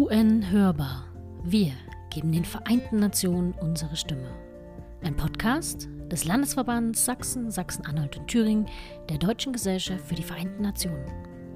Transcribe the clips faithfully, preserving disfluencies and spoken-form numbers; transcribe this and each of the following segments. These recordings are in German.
U N Hörbar. Wir geben den Vereinten Nationen unsere Stimme. Ein Podcast des Landesverbands Sachsen, Sachsen-Anhalt und Thüringen der Deutschen Gesellschaft für die Vereinten Nationen.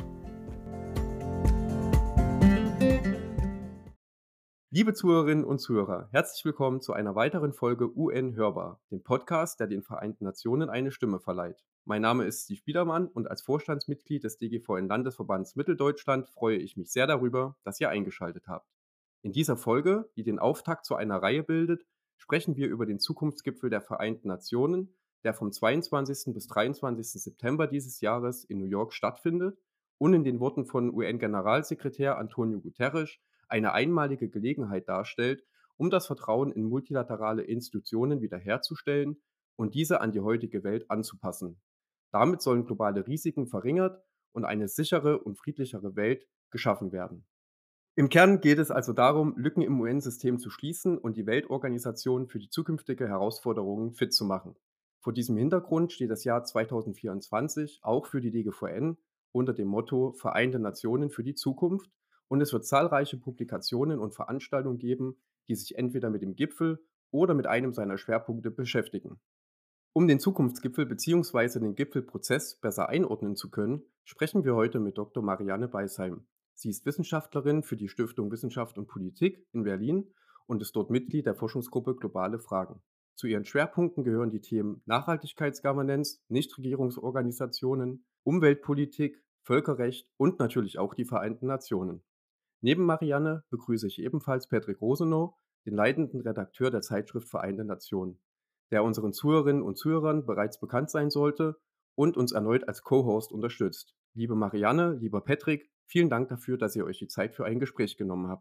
Liebe Zuhörerinnen und Zuhörer, herzlich willkommen zu einer weiteren Folge U N Hörbar, dem Podcast, der den Vereinten Nationen eine Stimme verleiht. Mein Name ist Steve Biedermann und als Vorstandsmitglied des D G V N-Landesverbands Mitteldeutschland freue ich mich sehr darüber, dass ihr eingeschaltet habt. In dieser Folge, die den Auftakt zu einer Reihe bildet, sprechen wir über den Zukunftsgipfel der Vereinten Nationen, der vom zweiundzwanzigsten bis dreiundzwanzigsten September dieses Jahres in New York stattfindet und in den Worten von U N-Generalsekretär Antonio Guterres eine einmalige Gelegenheit darstellt, um das Vertrauen in multilaterale Institutionen wiederherzustellen und diese an die heutige Welt anzupassen. Damit sollen globale Risiken verringert und eine sichere und friedlichere Welt geschaffen werden. Im Kern geht es also darum, Lücken im U N-System zu schließen und die Weltorganisation für die zukünftige Herausforderungen fit zu machen. Vor diesem Hintergrund steht das Jahr zweitausendvierundzwanzig auch für die D G V N unter dem Motto Vereinte Nationen für die Zukunft. Und es wird zahlreiche Publikationen und Veranstaltungen geben, die sich entweder mit dem Gipfel oder mit einem seiner Schwerpunkte beschäftigen. Um den Zukunftsgipfel bzw. den Gipfelprozess besser einordnen zu können, sprechen wir heute mit Doktor Marianne Beisheim. Sie ist Wissenschaftlerin für die Stiftung Wissenschaft und Politik in Berlin und ist dort Mitglied der Forschungsgruppe Globale Fragen. Zu ihren Schwerpunkten gehören die Themen Nachhaltigkeitsgovernance, Nichtregierungsorganisationen, Umweltpolitik, Völkerrecht und natürlich auch die Vereinten Nationen. Neben Marianne begrüße ich ebenfalls Patrick Rosenow, den leitenden Redakteur der Zeitschrift Vereinte Nationen, der unseren Zuhörerinnen und Zuhörern bereits bekannt sein sollte und uns erneut als Co-Host unterstützt. Liebe Marianne, lieber Patrick, vielen Dank dafür, dass ihr euch die Zeit für ein Gespräch genommen habt.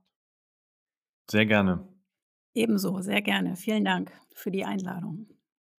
Sehr gerne. Ebenso, sehr gerne. Vielen Dank für die Einladung.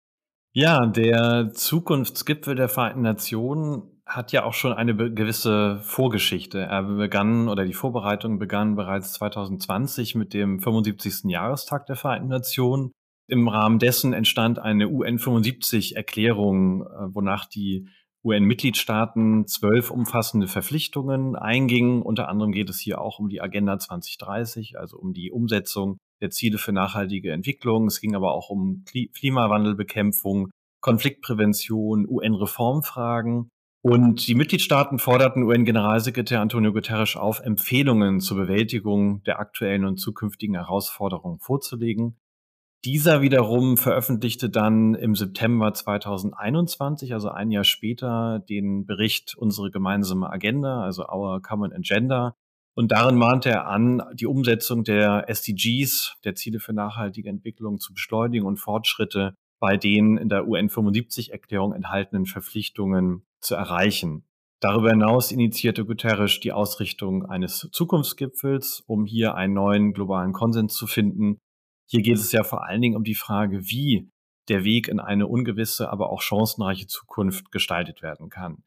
Ja, der Zukunftsgipfel der Vereinten Nationen hat ja auch schon eine gewisse Vorgeschichte. Er begann oder die Vorbereitung begann bereits zweitausendzwanzig mit dem fünfundsiebzigsten Jahrestag der Vereinten Nationen. Im Rahmen dessen entstand eine U N fünfundsiebzig-Erklärung, wonach die U N-Mitgliedstaaten zwölf umfassende Verpflichtungen eingingen. Unter anderem geht es hier auch um die Agenda zwanzig dreißig, also um die Umsetzung der Ziele für nachhaltige Entwicklung. Es ging aber auch um Klimawandelbekämpfung, Konfliktprävention, U N-Reformfragen. Und die Mitgliedstaaten forderten U N-Generalsekretär Antonio Guterres auf, Empfehlungen zur Bewältigung der aktuellen und zukünftigen Herausforderungen vorzulegen. Dieser wiederum veröffentlichte dann im September zweitausendeinundzwanzig, also ein Jahr später, den Bericht Unsere gemeinsame Agenda, also Our Common Agenda. Und darin mahnte er an, die Umsetzung der S D Gs, der Ziele für nachhaltige Entwicklung, zu beschleunigen und Fortschritte bei den in der U N fünfundsiebzig-Erklärung enthaltenen Verpflichtungen zu erreichen. Darüber hinaus initiierte Guterres die Ausrichtung eines Zukunftsgipfels, um hier einen neuen globalen Konsens zu finden. Hier geht es ja vor allen Dingen um die Frage, wie der Weg in eine ungewisse, aber auch chancenreiche Zukunft gestaltet werden kann.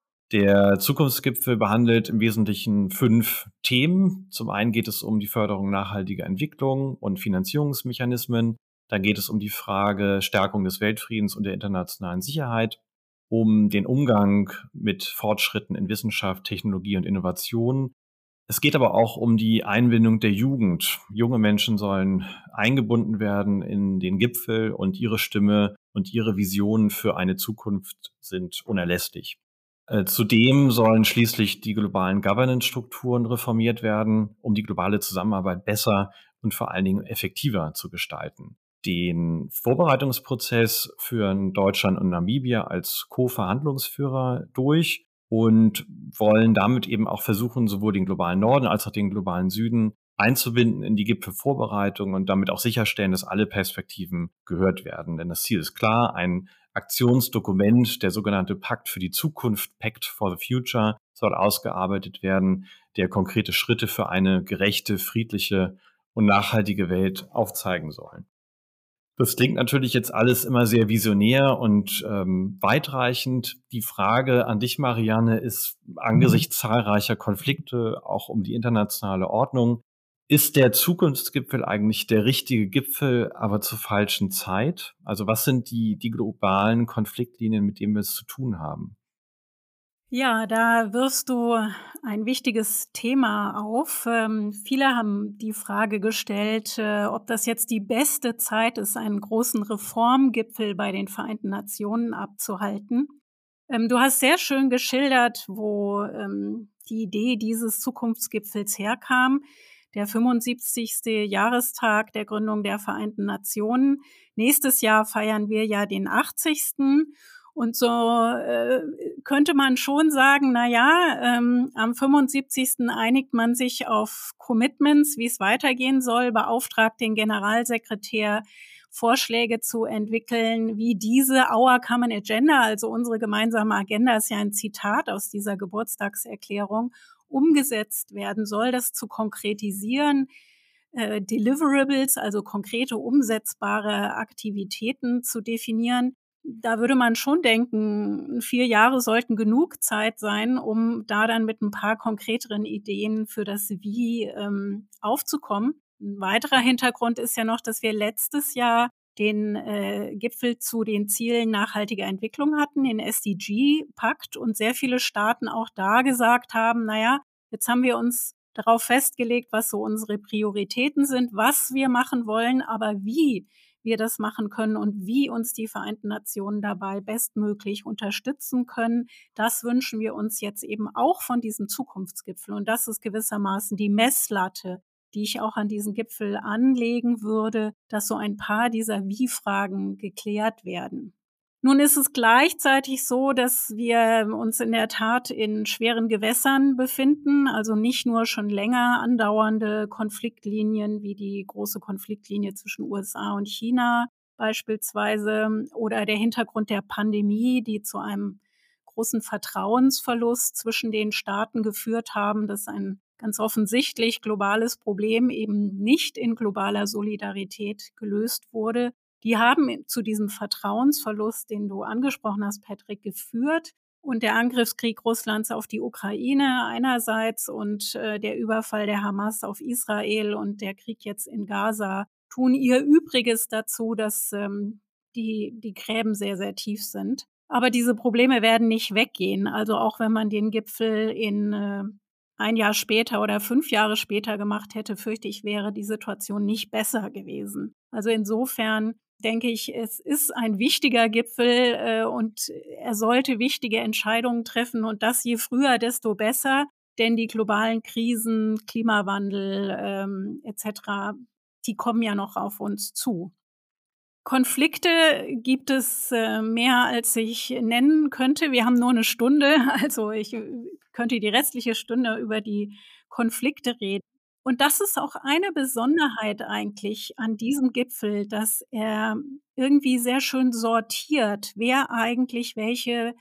Der Zukunftsgipfel behandelt im Wesentlichen fünf Themen. Zum einen geht es um die Förderung nachhaltiger Entwicklung und Finanzierungsmechanismen. Dann geht es um die Frage Stärkung des Weltfriedens und der internationalen Sicherheit, um den Umgang mit Fortschritten in Wissenschaft, Technologie und Innovation. Es geht aber auch um die Einbindung der Jugend. Junge Menschen sollen eingebunden werden in den Gipfel und ihre Stimme und ihre Visionen für eine Zukunft sind unerlässlich. Äh, zudem sollen schließlich die globalen Governance-Strukturen reformiert werden, um die globale Zusammenarbeit besser und vor allen Dingen effektiver zu gestalten. Den Vorbereitungsprozess führen Deutschland und Namibia als Co-Verhandlungsführer durch und wollen damit eben auch versuchen, sowohl den globalen Norden als auch den globalen Süden einzubinden in die Gipfelvorbereitung und damit auch sicherstellen, dass alle Perspektiven gehört werden. Denn das Ziel ist klar, ein Aktionsdokument, der sogenannte Pakt für die Zukunft, Pact for the Future, soll ausgearbeitet werden, der konkrete Schritte für eine gerechte, friedliche und nachhaltige Welt aufzeigen soll. Das klingt natürlich jetzt alles immer sehr visionär und ähm, weitreichend. Die Frage an dich, Marianne, ist angesichts zahlreicher Konflikte, auch um die internationale Ordnung, ist der Zukunftsgipfel eigentlich der richtige Gipfel, aber zur falschen Zeit? Also was sind die, die globalen Konfliktlinien, mit denen wir es zu tun haben? Ja, da wirfst du ein wichtiges Thema auf. Ähm, viele haben die Frage gestellt, äh, ob das jetzt die beste Zeit ist, einen großen Reformgipfel bei den Vereinten Nationen abzuhalten. Ähm, du hast sehr schön geschildert, wo ähm, die Idee dieses Zukunftsgipfels herkam. Der fünfundsiebzigste Jahrestag der Gründung der Vereinten Nationen. Nächstes Jahr feiern wir ja den achtzigsten Und so äh, könnte man schon sagen, na ja, ähm, am fünfundsiebzigsten einigt man sich auf Commitments, wie es weitergehen soll, beauftragt den Generalsekretär, Vorschläge zu entwickeln, wie diese Our Common Agenda, also unsere gemeinsame Agenda, ist ja ein Zitat aus dieser Geburtstagserklärung, umgesetzt werden soll, das zu konkretisieren, äh, Deliverables, also konkrete umsetzbare Aktivitäten zu definieren. Da würde man schon denken, vier Jahre sollten genug Zeit sein, um da dann mit ein paar konkreteren Ideen für das Wie ähm, aufzukommen. Ein weiterer Hintergrund ist ja noch, dass wir letztes Jahr den äh, Gipfel zu den Zielen nachhaltiger Entwicklung hatten, den S D G-Pakt, und sehr viele Staaten auch da gesagt haben, naja, jetzt haben wir uns darauf festgelegt, was so unsere Prioritäten sind, was wir machen wollen, aber wie wir das machen können und wie uns die Vereinten Nationen dabei bestmöglich unterstützen können. Das wünschen wir uns jetzt eben auch von diesem Zukunftsgipfel. Und das ist gewissermaßen die Messlatte, die ich auch an diesen Gipfel anlegen würde, dass so ein paar dieser Wie-Fragen geklärt werden. Nun ist es gleichzeitig so, dass wir uns in der Tat in schweren Gewässern befinden, also nicht nur schon länger andauernde Konfliktlinien wie die große Konfliktlinie zwischen U S A und China beispielsweise oder der Hintergrund der Pandemie, die zu einem großen Vertrauensverlust zwischen den Staaten geführt haben, dass ein ganz offensichtlich globales Problem eben nicht in globaler Solidarität gelöst wurde. Die haben zu diesem Vertrauensverlust, den du angesprochen hast, Patrick, geführt. Und der Angriffskrieg Russlands auf die Ukraine einerseits und äh, der Überfall der Hamas auf Israel und der Krieg jetzt in Gaza tun ihr Übriges dazu, dass ähm, die, die Gräben sehr, sehr tief sind. Aber diese Probleme werden nicht weggehen. Also auch wenn man den Gipfel in äh, ein Jahr später oder fünf Jahre später gemacht hätte, fürchte ich, wäre die Situation nicht besser gewesen. Also insofern denke ich, es ist ein wichtiger Gipfel äh, und er sollte wichtige Entscheidungen treffen und das je früher, desto besser, denn die globalen Krisen, Klimawandel ähm, et cetera, die kommen ja noch auf uns zu. Konflikte gibt es äh, mehr, als ich nennen könnte. Wir haben nur eine Stunde, also ich könnte die restliche Stunde über die Konflikte reden. Und das ist auch eine Besonderheit eigentlich an diesem Gipfel, dass er irgendwie sehr schön sortiert, wer eigentlich welche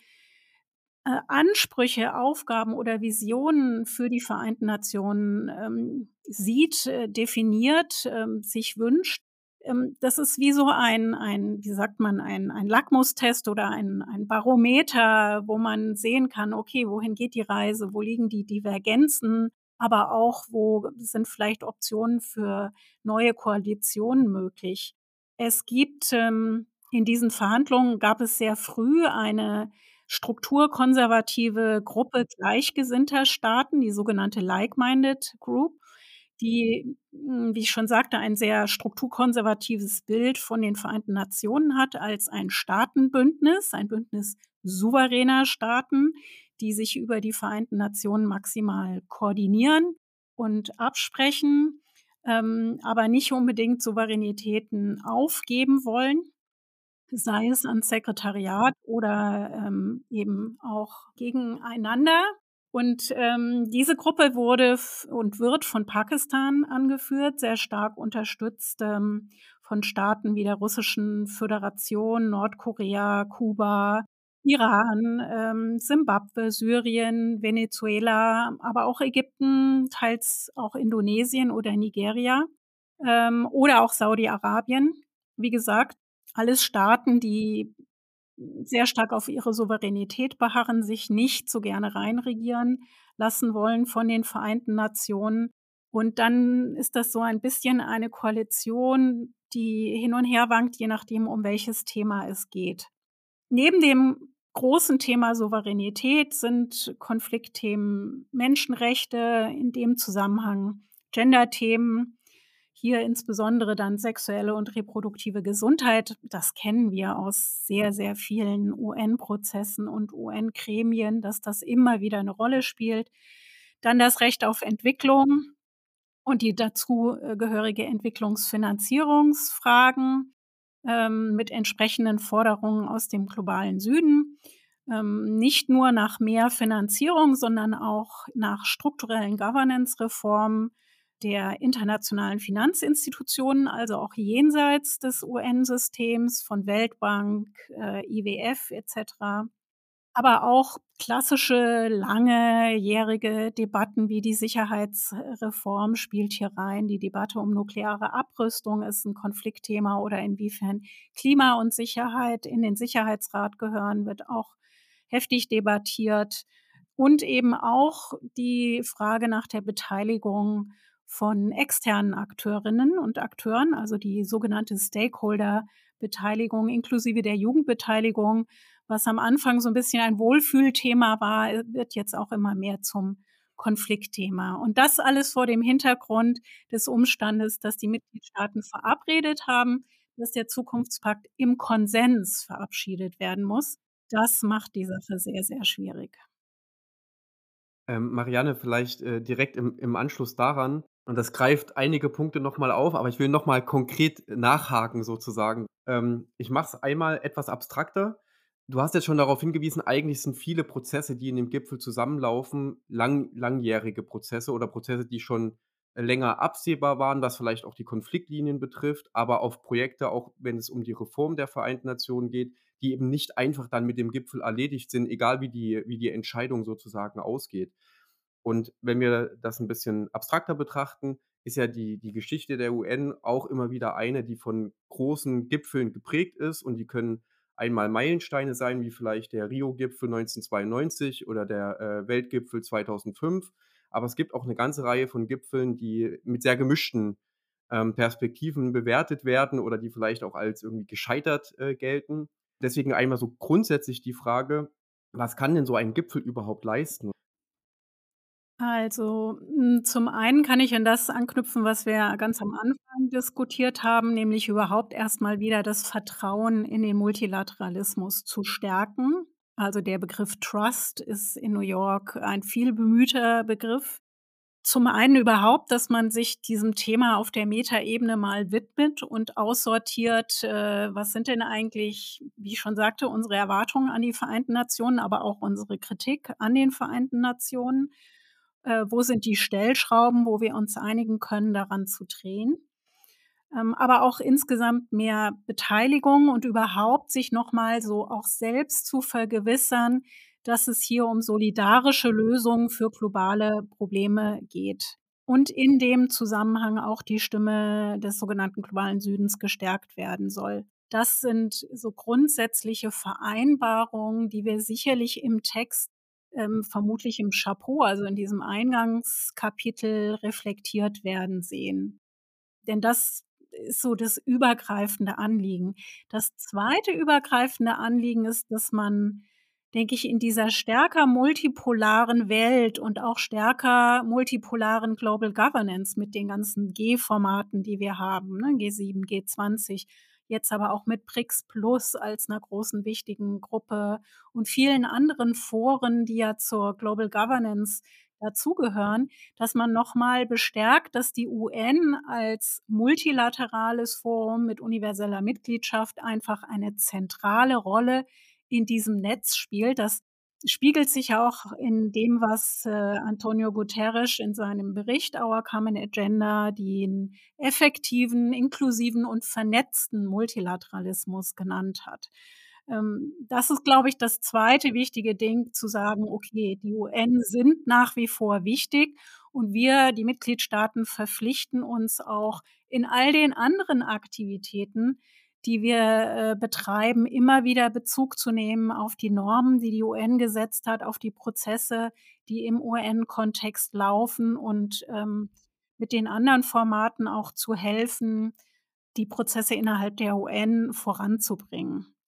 äh, Ansprüche, Aufgaben oder Visionen für die Vereinten Nationen ähm, sieht, äh, definiert, ähm, sich wünscht. Ähm, das ist wie so ein, ein, wie sagt man, ein, ein Lackmustest oder ein, ein Barometer, wo man sehen kann, okay, wohin geht die Reise, wo liegen die Divergenzen, aber auch, wo sind vielleicht Optionen für neue Koalitionen möglich. Es gibt ähm, in diesen Verhandlungen gab es sehr früh eine strukturkonservative Gruppe gleichgesinnter Staaten, die sogenannte Like-Minded Group, die, hm, wie ich schon sagte, ein sehr strukturkonservatives Bild von den Vereinten Nationen hat als ein Staatenbündnis, ein Bündnis souveräner Staaten, die sich über die Vereinten Nationen maximal koordinieren und absprechen, ähm, aber nicht unbedingt Souveränitäten aufgeben wollen, sei es ans Sekretariat oder ähm, eben auch gegeneinander. Und ähm, diese Gruppe wurde f- und wird von Pakistan angeführt, sehr stark unterstützt ähm, von Staaten wie der Russischen Föderation, Nordkorea, Kuba, Iran, ähm, Simbabwe, Syrien, Venezuela, aber auch Ägypten, teils auch Indonesien oder Nigeria ähm, oder auch Saudi-Arabien. Wie gesagt, alles Staaten, die sehr stark auf ihre Souveränität beharren, sich nicht so gerne reinregieren lassen wollen von den Vereinten Nationen. Und dann ist das so ein bisschen eine Koalition, die hin und her wankt, je nachdem, um welches Thema es geht. Neben dem großen Thema Souveränität sind Konfliktthemen Menschenrechte, in dem Zusammenhang Genderthemen, hier insbesondere dann sexuelle und reproduktive Gesundheit. Das kennen wir aus sehr, sehr vielen U N-Prozessen und U N-Gremien, dass das immer wieder eine Rolle spielt. Dann das Recht auf Entwicklung und die dazu äh, gehörige Entwicklungsfinanzierungsfragen ähm, mit entsprechenden Forderungen aus dem globalen Süden. Ähm, nicht nur nach mehr Finanzierung, sondern auch nach strukturellen Governance-Reformen der internationalen Finanzinstitutionen, also auch jenseits des U N-Systems von Weltbank, äh, I W F et cetera. Aber auch klassische, langjährige Debatten wie die Sicherheitsreform spielt hier rein. Die Debatte um nukleare Abrüstung ist ein Konfliktthema oder inwiefern Klima und Sicherheit in den Sicherheitsrat gehören, wird auch heftig debattiert. Und eben auch die Frage nach der Beteiligung von externen Akteurinnen und Akteuren, also die sogenannte Stakeholder-Beteiligung inklusive der Jugendbeteiligung, was am Anfang so ein bisschen ein Wohlfühlthema war, wird jetzt auch immer mehr zum Konfliktthema. Und das alles vor dem Hintergrund des Umstandes, dass die Mitgliedstaaten verabredet haben, dass der Zukunftspakt im Konsens verabschiedet werden muss. Das macht die Sache sehr, sehr schwierig. Ähm, Marianne, vielleicht, äh, direkt im im Anschluss daran, und das greift einige Punkte noch mal auf, aber ich will noch mal konkret nachhaken sozusagen. Ähm, ich mache es einmal etwas abstrakter. Du hast jetzt schon darauf hingewiesen, eigentlich sind viele Prozesse, die in dem Gipfel zusammenlaufen, lang langjährige Prozesse oder Prozesse, die schon äh, länger absehbar waren, was vielleicht auch die Konfliktlinien betrifft, aber auf Projekte, auch wenn es um die Reform der Vereinten Nationen geht, die eben nicht einfach dann mit dem Gipfel erledigt sind, egal wie die wie die Entscheidung sozusagen ausgeht. Und wenn wir das ein bisschen abstrakter betrachten, ist ja die die Geschichte der U N auch immer wieder eine, die von großen Gipfeln geprägt ist, und die können einmal Meilensteine sein, wie vielleicht der Rio-Gipfel neunzehnhundertzweiundneunzig oder der, äh, Weltgipfel zweitausendfünf. Aber es gibt auch eine ganze Reihe von Gipfeln, die mit sehr gemischten, ähm, Perspektiven bewertet werden oder die vielleicht auch als irgendwie gescheitert, äh, gelten. Deswegen einmal so grundsätzlich die Frage: Was kann denn so ein Gipfel überhaupt leisten? Also, hm, zum einen kann ich an das anknüpfen, was wir ganz am Anfang diskutiert haben, nämlich überhaupt erst mal wieder das Vertrauen in den Multilateralismus zu stärken. Also, der Begriff Trust ist in New York ein viel bemühter Begriff. Zum einen überhaupt, dass man sich diesem Thema auf der Metaebene mal widmet und aussortiert, äh, was sind denn eigentlich, wie ich schon sagte, unsere Erwartungen an die Vereinten Nationen, aber auch unsere Kritik an den Vereinten Nationen. Äh, wo sind die Stellschrauben, wo wir uns einigen können, daran zu drehen? Ähm, aber auch insgesamt mehr Beteiligung und überhaupt sich noch mal so auch selbst zu vergewissern, dass es hier um solidarische Lösungen für globale Probleme geht und in dem Zusammenhang auch die Stimme des sogenannten globalen Südens gestärkt werden soll. Das sind so grundsätzliche Vereinbarungen, die wir sicherlich im Text, ähm, vermutlich im Chapeau, also in diesem Eingangskapitel reflektiert werden sehen. Denn das ist so das übergreifende Anliegen. Das zweite übergreifende Anliegen ist, dass man, denke ich, in dieser stärker multipolaren Welt und auch stärker multipolaren Global Governance mit den ganzen G-Formaten, die wir haben, ne, G sieben, G zwanzig, jetzt aber auch mit BRICS Plus als einer großen wichtigen Gruppe und vielen anderen Foren, die ja zur Global Governance dazugehören, dass man noch mal bestärkt, dass die U N als multilaterales Forum mit universeller Mitgliedschaft einfach eine zentrale Rolle in diesem Netz spielt. Das spiegelt sich auch in dem, was, äh, Antonio Guterres in seinem Bericht „Our Common Agenda" den effektiven, inklusiven und vernetzten Multilateralismus genannt hat. Ähm, das ist, glaube ich, das zweite wichtige Ding, zu sagen: „Okay, die U N sind nach wie vor wichtig und wir, die Mitgliedstaaten, verpflichten uns auch in all den anderen Aktivitäten, die wir, äh, betreiben, immer wieder Bezug zu nehmen auf die Normen, die die U N gesetzt hat, auf die Prozesse, die im U N-Kontext laufen und, ähm, mit den anderen Formaten auch zu helfen, die Prozesse innerhalb der U N voranzubringen."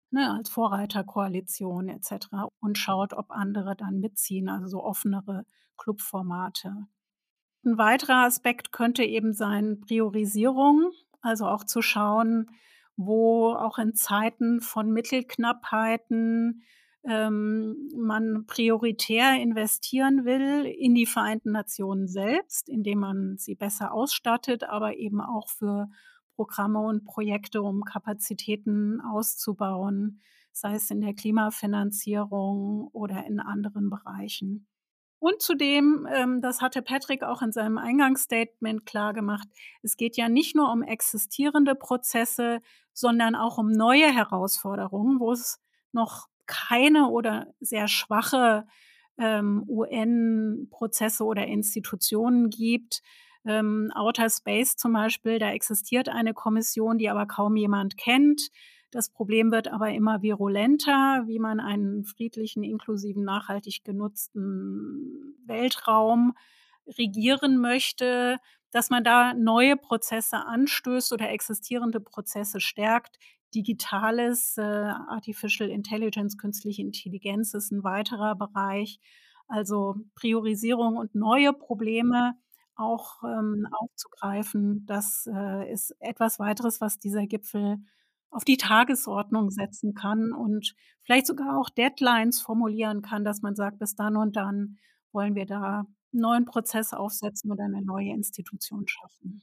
ne, als Vorreiterkoalition et cetera und schaut, ob andere dann mitziehen, also so offenere Clubformate. Ein weiterer Aspekt könnte eben sein Priorisierung, also auch zu schauen, wo auch in Zeiten von Mittelknappheiten, ähm, man prioritär investieren will in die Vereinten Nationen selbst, indem man sie besser ausstattet, aber eben auch für Programme und Projekte, um Kapazitäten auszubauen, sei es in der Klimafinanzierung oder in anderen Bereichen. Und zudem, ähm, das hatte Patrick auch in seinem Eingangsstatement klargemacht, es geht ja nicht nur um existierende Prozesse, sondern auch um neue Herausforderungen, wo es noch keine oder sehr schwache ähm, U N-Prozesse oder Institutionen gibt. Ähm, Outer Space zum Beispiel, da existiert eine Kommission, die aber kaum jemand kennt. Das Problem wird aber immer virulenter, wie man einen friedlichen, inklusiven, nachhaltig genutzten Weltraum regieren möchte, dass man da neue Prozesse anstößt oder existierende Prozesse stärkt. Digitales, äh, Artificial Intelligence, künstliche Intelligenz ist ein weiterer Bereich. Also Priorisierung und neue Probleme auch ähm, aufzugreifen, das äh, ist etwas weiteres, was dieser Gipfel auf die Tagesordnung setzen kann und vielleicht sogar auch Deadlines formulieren kann, dass man sagt: „Bis dann und dann wollen wir da 'n neuen Prozess aufsetzen oder eine neue Institution schaffen.“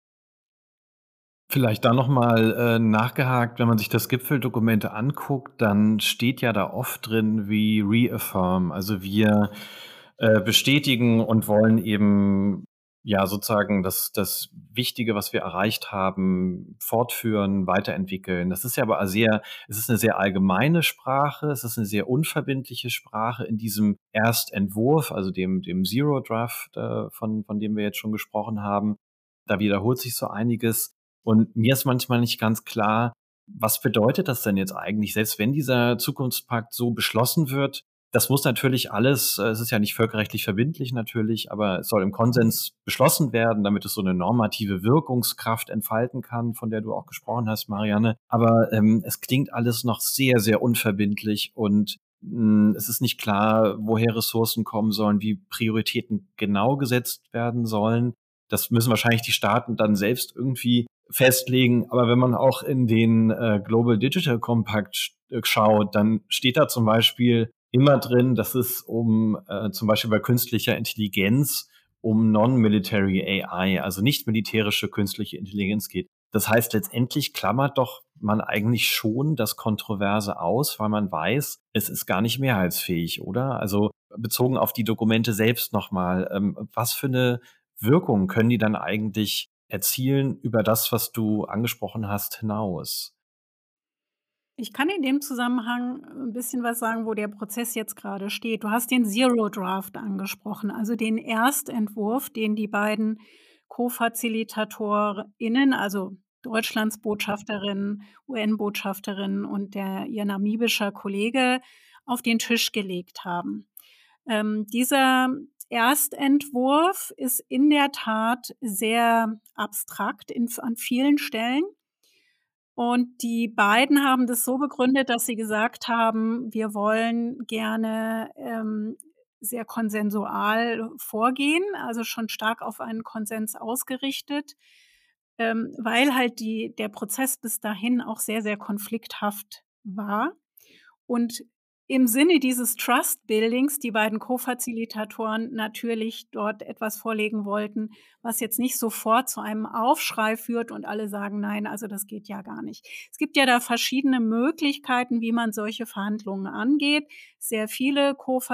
Vielleicht da noch mal, äh, nachgehakt, wenn man sich das Gipfeldokumente anguckt, dann steht ja da oft drin wie reaffirm. Also, wir, äh, bestätigen und wollen eben, ja, sozusagen das das Wichtige, was wir erreicht haben, fortführen, weiterentwickeln. Das ist ja aber sehr es ist eine sehr allgemeine Sprache, es ist eine sehr unverbindliche Sprache in diesem Erstentwurf, also dem dem Zero Draft, äh, von von dem wir jetzt schon gesprochen haben. Da wiederholt sich so einiges. Und mir ist manchmal nicht ganz klar, was bedeutet das denn jetzt eigentlich, selbst wenn dieser Zukunftspakt so beschlossen wird? Das muss natürlich alles, äh, es ist ja nicht völkerrechtlich verbindlich natürlich, aber es soll im Konsens beschlossen werden, damit es so eine normative Wirkungskraft entfalten kann, von der du auch gesprochen hast, Marianne. Aber ähm, es klingt alles noch sehr, sehr unverbindlich und mh, es ist nicht klar, woher Ressourcen kommen sollen, wie Prioritäten genau gesetzt werden sollen. Das müssen wahrscheinlich die Staaten dann selbst irgendwie festlegen. Aber wenn man auch in den äh, Global Digital Compact äh, schaut, dann steht da zum Beispiel immer drin, dass es um äh, zum Beispiel bei künstlicher Intelligenz um Non-Military A I, also nicht militärische künstliche Intelligenz geht. Das heißt, letztendlich klammert doch man eigentlich schon das Kontroverse aus, weil man weiß, es ist gar nicht mehrheitsfähig, oder? Also bezogen auf die Dokumente selbst nochmal, ähm, was für eine Wirkung können die dann eigentlich erzielen über das, was du angesprochen hast, hinaus? Ich kann in dem Zusammenhang ein bisschen was sagen, wo der Prozess jetzt gerade steht. Du hast den Zero Draft angesprochen, also den Erstentwurf, den die beiden Co-FazilitatorInnen, also Deutschlands Botschafterin, U N-Botschafterin und der ihr namibischer Kollege auf den Tisch gelegt haben. Ähm, dieser Erstentwurf ist in der Tat sehr abstrakt in an vielen Stellen. Und die beiden haben das so begründet, dass sie gesagt haben: „Wir wollen gerne, ähm, sehr konsensual vorgehen, also schon stark auf einen Konsens ausgerichtet, ähm, weil halt die der Prozess bis dahin auch sehr, sehr konflikthaft war.“ Und im Sinne dieses Trust Buildings die beiden Co-Facilitatoren natürlich dort etwas vorlegen wollten, was jetzt nicht sofort zu einem Aufschrei führt und alle sagen: „Nein, also das geht ja gar nicht.“ Es gibt ja da verschiedene Möglichkeiten, wie man solche Verhandlungen angeht. Sehr viele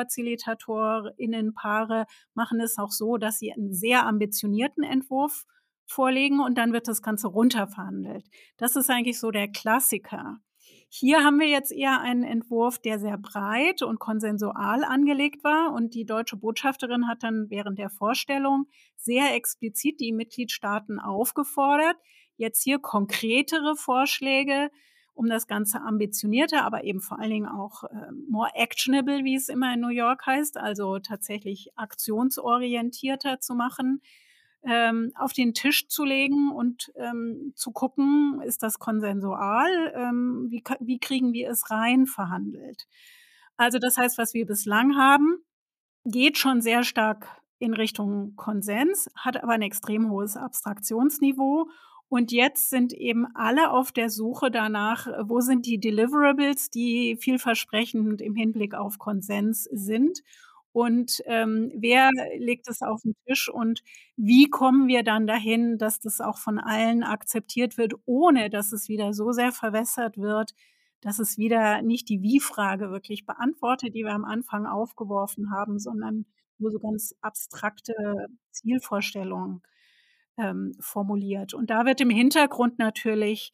Co-FazilitatorInnen-Paare machen es auch so, dass sie einen sehr ambitionierten Entwurf vorlegen und dann wird das Ganze runterverhandelt. Das ist eigentlich so der Klassiker. Hier haben wir jetzt eher einen Entwurf, der sehr breit und konsensual angelegt war und die deutsche Botschafterin hat dann während der Vorstellung sehr explizit die Mitgliedstaaten aufgefordert, jetzt hier konkretere Vorschläge, um das Ganze ambitionierter, aber eben vor allen Dingen auch äh, more actionable, wie es immer in New York heißt, also tatsächlich aktionsorientierter zu machen, ähm, auf den Tisch zu legen und ähm, zu gucken, ist das konsensual, ähm, wie, wie kriegen wir es rein verhandelt. Also das heißt, was wir bislang haben, geht schon sehr stark in Richtung Konsens, hat aber ein extrem hohes Abstraktionsniveau. Und jetzt sind eben alle auf der Suche danach, wo sind die Deliverables, die vielversprechend im Hinblick auf Konsens sind. Und ähm, wer legt es auf den Tisch und wie kommen wir dann dahin, dass das auch von allen akzeptiert wird, ohne dass es wieder so sehr verwässert wird, dass es wieder nicht die Wie-Frage wirklich beantwortet, die wir am Anfang aufgeworfen haben, sondern nur so ganz abstrakte Zielvorstellungen ähm, formuliert. Und da wird im Hintergrund natürlich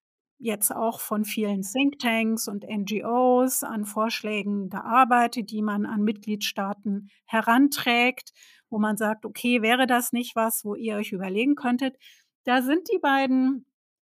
jetzt auch von vielen Thinktanks und N G Os an Vorschlägen gearbeitet, die man an Mitgliedstaaten heranträgt, wo man sagt, okay, wäre das nicht was, wo ihr euch überlegen könntet? Da sind die beiden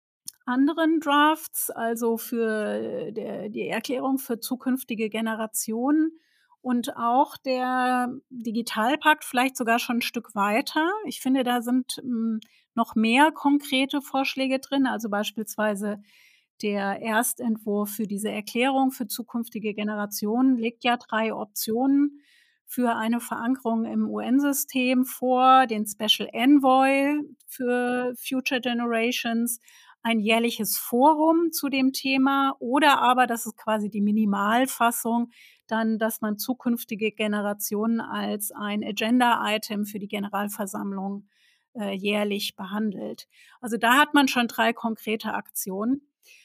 anderen Drafts, also für der die Erklärung für zukünftige Generationen und auch der Digitalpakt vielleicht sogar schon 'n Stück weiter. Ich finde, da sind, hm, noch mehr konkrete Vorschläge drin, also beispielsweise der Erstentwurf für diese Erklärung für zukünftige Generationen legt ja drei Optionen für eine Verankerung im U N-System vor, den Special Envoy für Future Generations, ein jährliches Forum zu dem Thema oder aber, das ist quasi die Minimalfassung, dann, dass man zukünftige Generationen als ein Agenda-Item für die Generalversammlung äh, jährlich behandelt. Also da hat man schon drei konkrete Aktionen.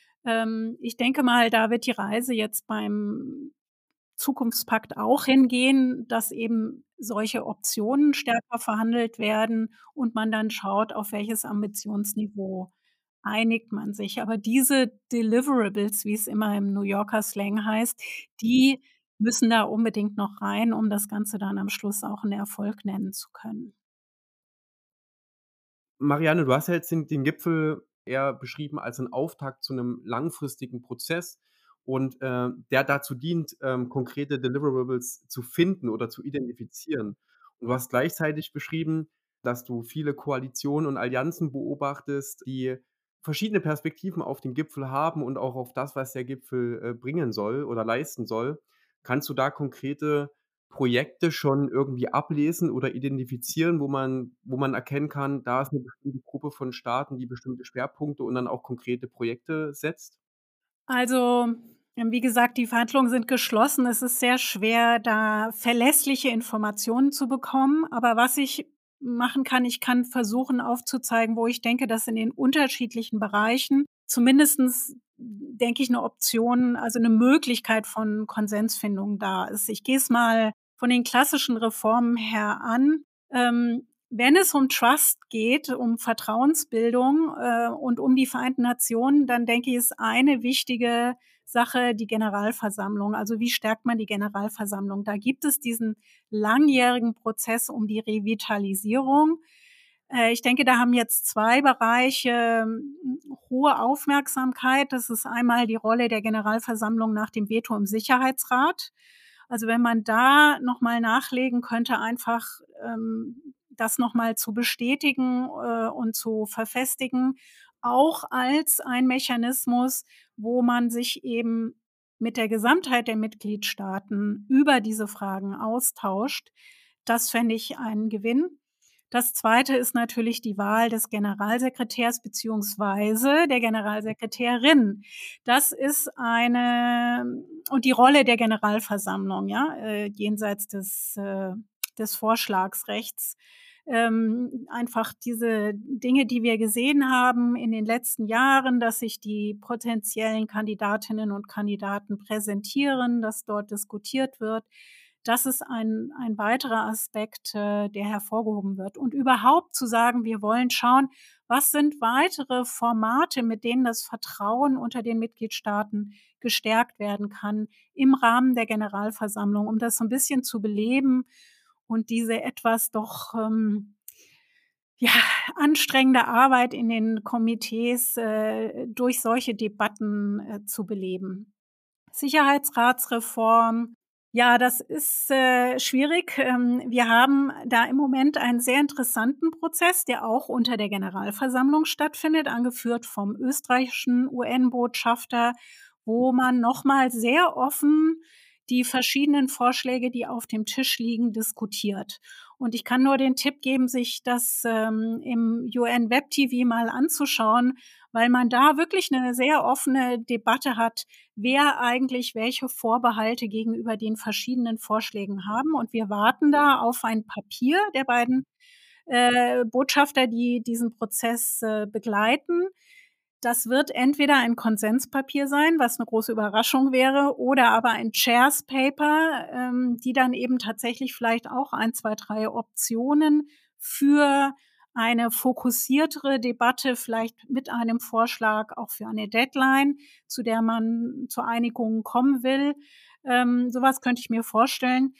Ähm, ich denke mal, da wird die Reise jetzt beim Zukunftspakt auch hingehen, dass eben solche Optionen stärker verhandelt werden und man dann schaut, auf welches Ambitionsniveau einigt man sich. Aber diese Deliverables, wie es immer im New Yorker Slang heißt, die müssen da unbedingt noch rein, um das Ganze dann am Schluss auch 'n Erfolg nennen zu können. Marianne, du hast ja jetzt den den Gipfel eher beschrieben als 'n Auftakt zu 'nem langfristigen Prozess und, äh, der dazu dient, ähm, konkrete Deliverables zu finden oder zu identifizieren. Und du hast gleichzeitig beschrieben, dass du viele Koalitionen und Allianzen beobachtest, die verschiedene Perspektiven auf den Gipfel haben und auch auf das, was der Gipfel, äh, bringen soll oder leisten soll. Kannst du da konkrete Projekte schon irgendwie ablesen oder identifizieren, wo man wo man erkennen kann, da ist 'ne bestimmte Gruppe von Staaten, die bestimmte Schwerpunkte und dann auch konkrete Projekte setzt? Also, ähm, wie gesagt, die Verhandlungen sind geschlossen. Es ist sehr schwer, da verlässliche Informationen zu bekommen. Aber was ich machen kann, ich kann versuchen aufzuzeigen, wo ich denke, dass in den unterschiedlichen Bereichen zumindestens, denke ich, 'ne Option, also 'ne Möglichkeit von Konsensfindung da ist. Ich gehe es mal von den klassischen Reformen her an. Ähm, wenn es um Trust geht, um Vertrauensbildung, äh, und um die Vereinten Nationen, dann denke ich, ist eine wichtige Sache die Generalversammlung. Also, wie stärkt man die Generalversammlung? Da gibt es diesen langjährigen Prozess um die Revitalisierung. Äh, ich denke, da haben jetzt zwei Bereiche, hm, hohe Aufmerksamkeit. Das ist einmal die Rolle der Generalversammlung nach dem Veto im Sicherheitsrat. Also, wenn man da noch mal nachlegen könnte, einfach, ähm, das noch mal zu bestätigen, äh, und zu verfestigen, auch als ein Mechanismus, wo man sich eben mit der Gesamtheit der Mitgliedstaaten über diese Fragen austauscht. Das fände ich einen Gewinn. Das Zweite ist natürlich die Wahl des Generalsekretärs beziehungsweise der Generalsekretärin. Das ist eine und die Rolle der Generalversammlung, ja, äh, jenseits des äh, des Vorschlagsrechts. Ähm, einfach diese Dinge, die wir gesehen haben in den letzten Jahren, dass sich die potenziellen Kandidatinnen und Kandidaten präsentieren, dass dort diskutiert wird. Das ist ein ein weiterer Aspekt, äh, der hervorgehoben wird. Und überhaupt zu sagen, wir wollen schauen, was sind weitere Formate, mit denen das Vertrauen unter den Mitgliedstaaten gestärkt werden kann im Rahmen der Generalversammlung, um das so 'n bisschen zu beleben und diese etwas doch, ähm, ja, anstrengende Arbeit in den Komitees, äh, durch solche Debatten, äh, zu beleben. Sicherheitsratsreform Ja, das ist äh, schwierig. Ähm, wir haben da im Moment einen sehr interessanten Prozess, der auch unter der Generalversammlung stattfindet, angeführt vom österreichischen U N-Botschafter, wo man nochmal sehr offen die verschiedenen Vorschläge, die auf dem Tisch liegen, diskutiert. Und ich kann nur den Tipp geben, sich das ähm, im U N-Web T V mal anzuschauen, weil man da wirklich eine sehr offene Debatte hat, wer eigentlich welche Vorbehalte gegenüber den verschiedenen Vorschlägen haben. Und wir warten da auf ein Papier der beiden äh, Botschafter, die diesen Prozess äh, begleiten. Das wird entweder ein Konsenspapier sein, was eine große Überraschung wäre, oder aber ein Chairs Paper, ähm, die dann eben tatsächlich vielleicht auch ein, zwei, drei Optionen für eine fokussiertere Debatte, vielleicht mit einem Vorschlag auch für eine Deadline, zu der man zur Einigung kommen will. Ähm, sowas könnte ich mir vorstellen.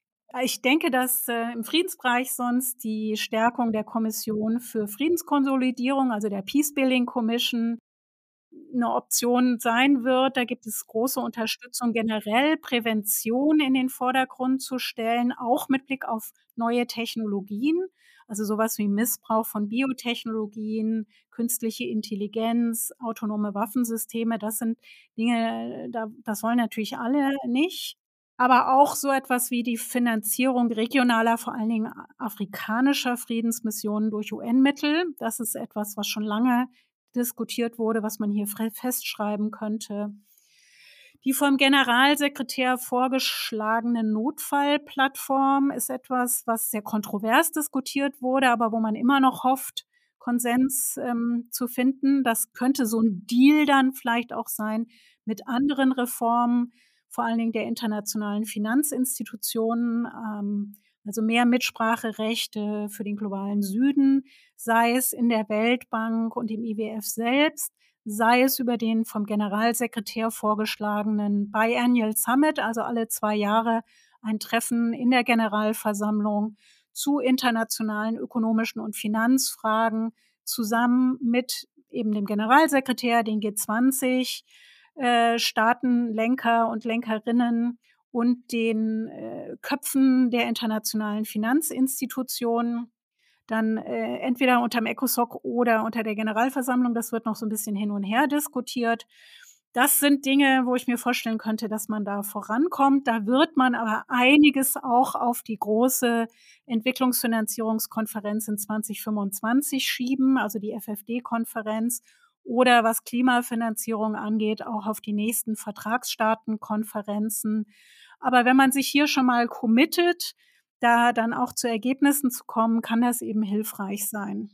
Ich denke, dass äh, im Friedensbereich sonst die Stärkung der Kommission für Friedenskonsolidierung, also der Peace Building Commission, eine Option sein wird. Da gibt es große Unterstützung, generell Prävention in den Vordergrund zu stellen, auch mit Blick auf neue Technologien, also sowas wie Missbrauch von Biotechnologien, künstliche Intelligenz, autonome Waffensysteme. Das sind Dinge, da das wollen natürlich alle nicht. Aber auch so etwas wie die Finanzierung regionaler, vor allen Dingen afrikanischer Friedensmissionen durch U N-Mittel. Das ist etwas, was schon lange diskutiert wurde, was man hier festschreiben könnte. Die vom Generalsekretär vorgeschlagene Notfallplattform ist etwas, was sehr kontrovers diskutiert wurde, aber wo man immer noch hofft, Konsens ähm, zu finden. Das könnte so ein Deal dann vielleicht auch sein mit anderen Reformen, vor allen Dingen der internationalen Finanzinstitutionen, ähm, also mehr Mitspracherechte für den globalen Süden, sei es in der Weltbank und im I W F selbst, sei es über den vom Generalsekretär vorgeschlagenen Biannual Summit, also alle zwei Jahre ein Treffen in der Generalversammlung zu internationalen ökonomischen und Finanzfragen, zusammen mit eben dem Generalsekretär, den G zwanzig, äh, Staatenlenker und Lenkerinnen und den äh, Köpfen der internationalen Finanzinstitutionen, dann äh, entweder unterm ECOSOC oder unter der Generalversammlung. Das wird noch so ein bisschen hin und her diskutiert. Das sind Dinge, wo ich mir vorstellen könnte, dass man da vorankommt. Da wird man aber einiges auch auf die große Entwicklungsfinanzierungskonferenz in zwanzig fünfundzwanzig schieben, also die F F D-Konferenz, oder was Klimafinanzierung angeht, auch auf die nächsten Vertragsstaatenkonferenzen. Aber wenn man sich hier schon mal committet, da dann auch zu Ergebnissen zu kommen, kann das eben hilfreich sein.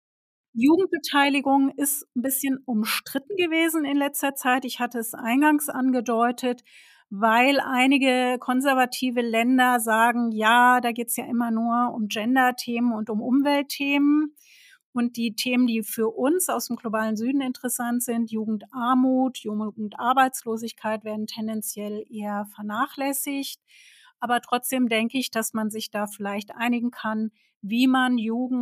Jugendbeteiligung ist ein bisschen umstritten gewesen in letzter Zeit. Ich hatte es eingangs angedeutet, weil einige konservative Länder sagen, ja, da geht's ja immer nur um Gender-Themen und um Umweltthemen. Und die Themen, die für uns aus dem globalen Süden interessant sind, Jugendarmut, Jugendarbeitslosigkeit, werden tendenziell eher vernachlässigt. Aber trotzdem denke ich, dass man sich da vielleicht einigen kann, wie man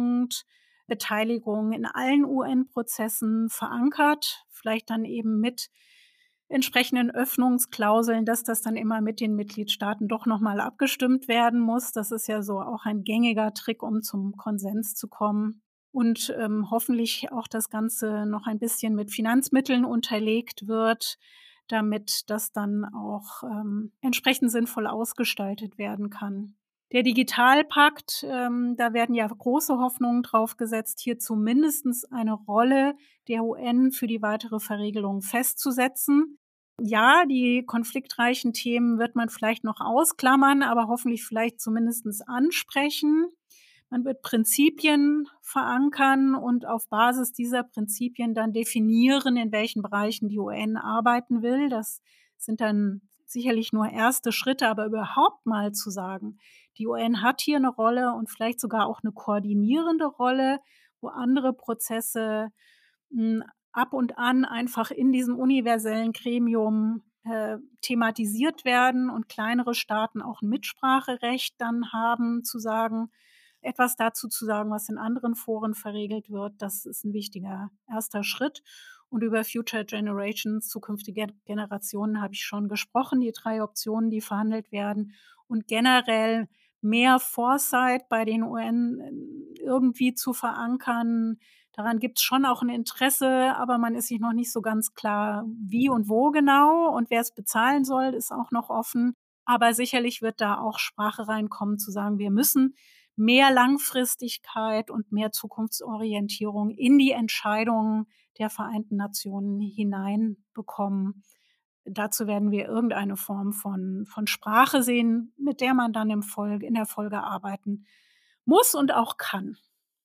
Jugendbeteiligung in allen U N-Prozessen verankert, vielleicht dann eben mit entsprechenden Öffnungsklauseln, dass das dann immer mit den Mitgliedstaaten doch nochmal abgestimmt werden muss. Das ist ja so auch ein gängiger Trick, um zum Konsens zu kommen. Und ähm, hoffentlich auch das Ganze noch ein bisschen mit Finanzmitteln unterlegt wird, damit das dann auch ähm, entsprechend sinnvoll ausgestaltet werden kann. Der Digitalpakt, ähm, da werden ja große Hoffnungen drauf gesetzt, hier zumindest eine Rolle der U N für die weitere Verriegelung festzusetzen. Ja, die konfliktreichen Themen wird man vielleicht noch ausklammern, aber hoffentlich vielleicht zumindest ansprechen. Man wird Prinzipien verankern und auf Basis dieser Prinzipien dann definieren, in welchen Bereichen die U N arbeiten will. Das sind dann sicherlich nur erste Schritte, aber überhaupt mal zu sagen, die U N hat hier eine Rolle und vielleicht sogar auch eine koordinierende Rolle, wo andere Prozesse mh, ab und an einfach in diesem universellen Gremium äh, thematisiert werden und kleinere Staaten auch ein Mitspracherecht dann haben, zu sagen, etwas dazu zu sagen, was in anderen Foren verregelt wird. Das ist ein wichtiger erster Schritt. Und über Future Generations, zukünftige Generationen, habe ich schon gesprochen, die drei Optionen, die verhandelt werden. Und generell mehr Foresight bei den U N irgendwie zu verankern. Daran gibt es schon auch ein Interesse, aber man ist sich noch nicht so ganz klar, wie und wo genau. Und wer es bezahlen soll, ist auch noch offen. Aber sicherlich wird da auch Sprache reinkommen, zu sagen, wir müssen mehr Langfristigkeit und mehr Zukunftsorientierung in die Entscheidungen der Vereinten Nationen hineinbekommen. Dazu werden wir irgendeine Form von, von Sprache sehen, mit der man dann im Folge, in der Folge arbeiten muss und auch kann.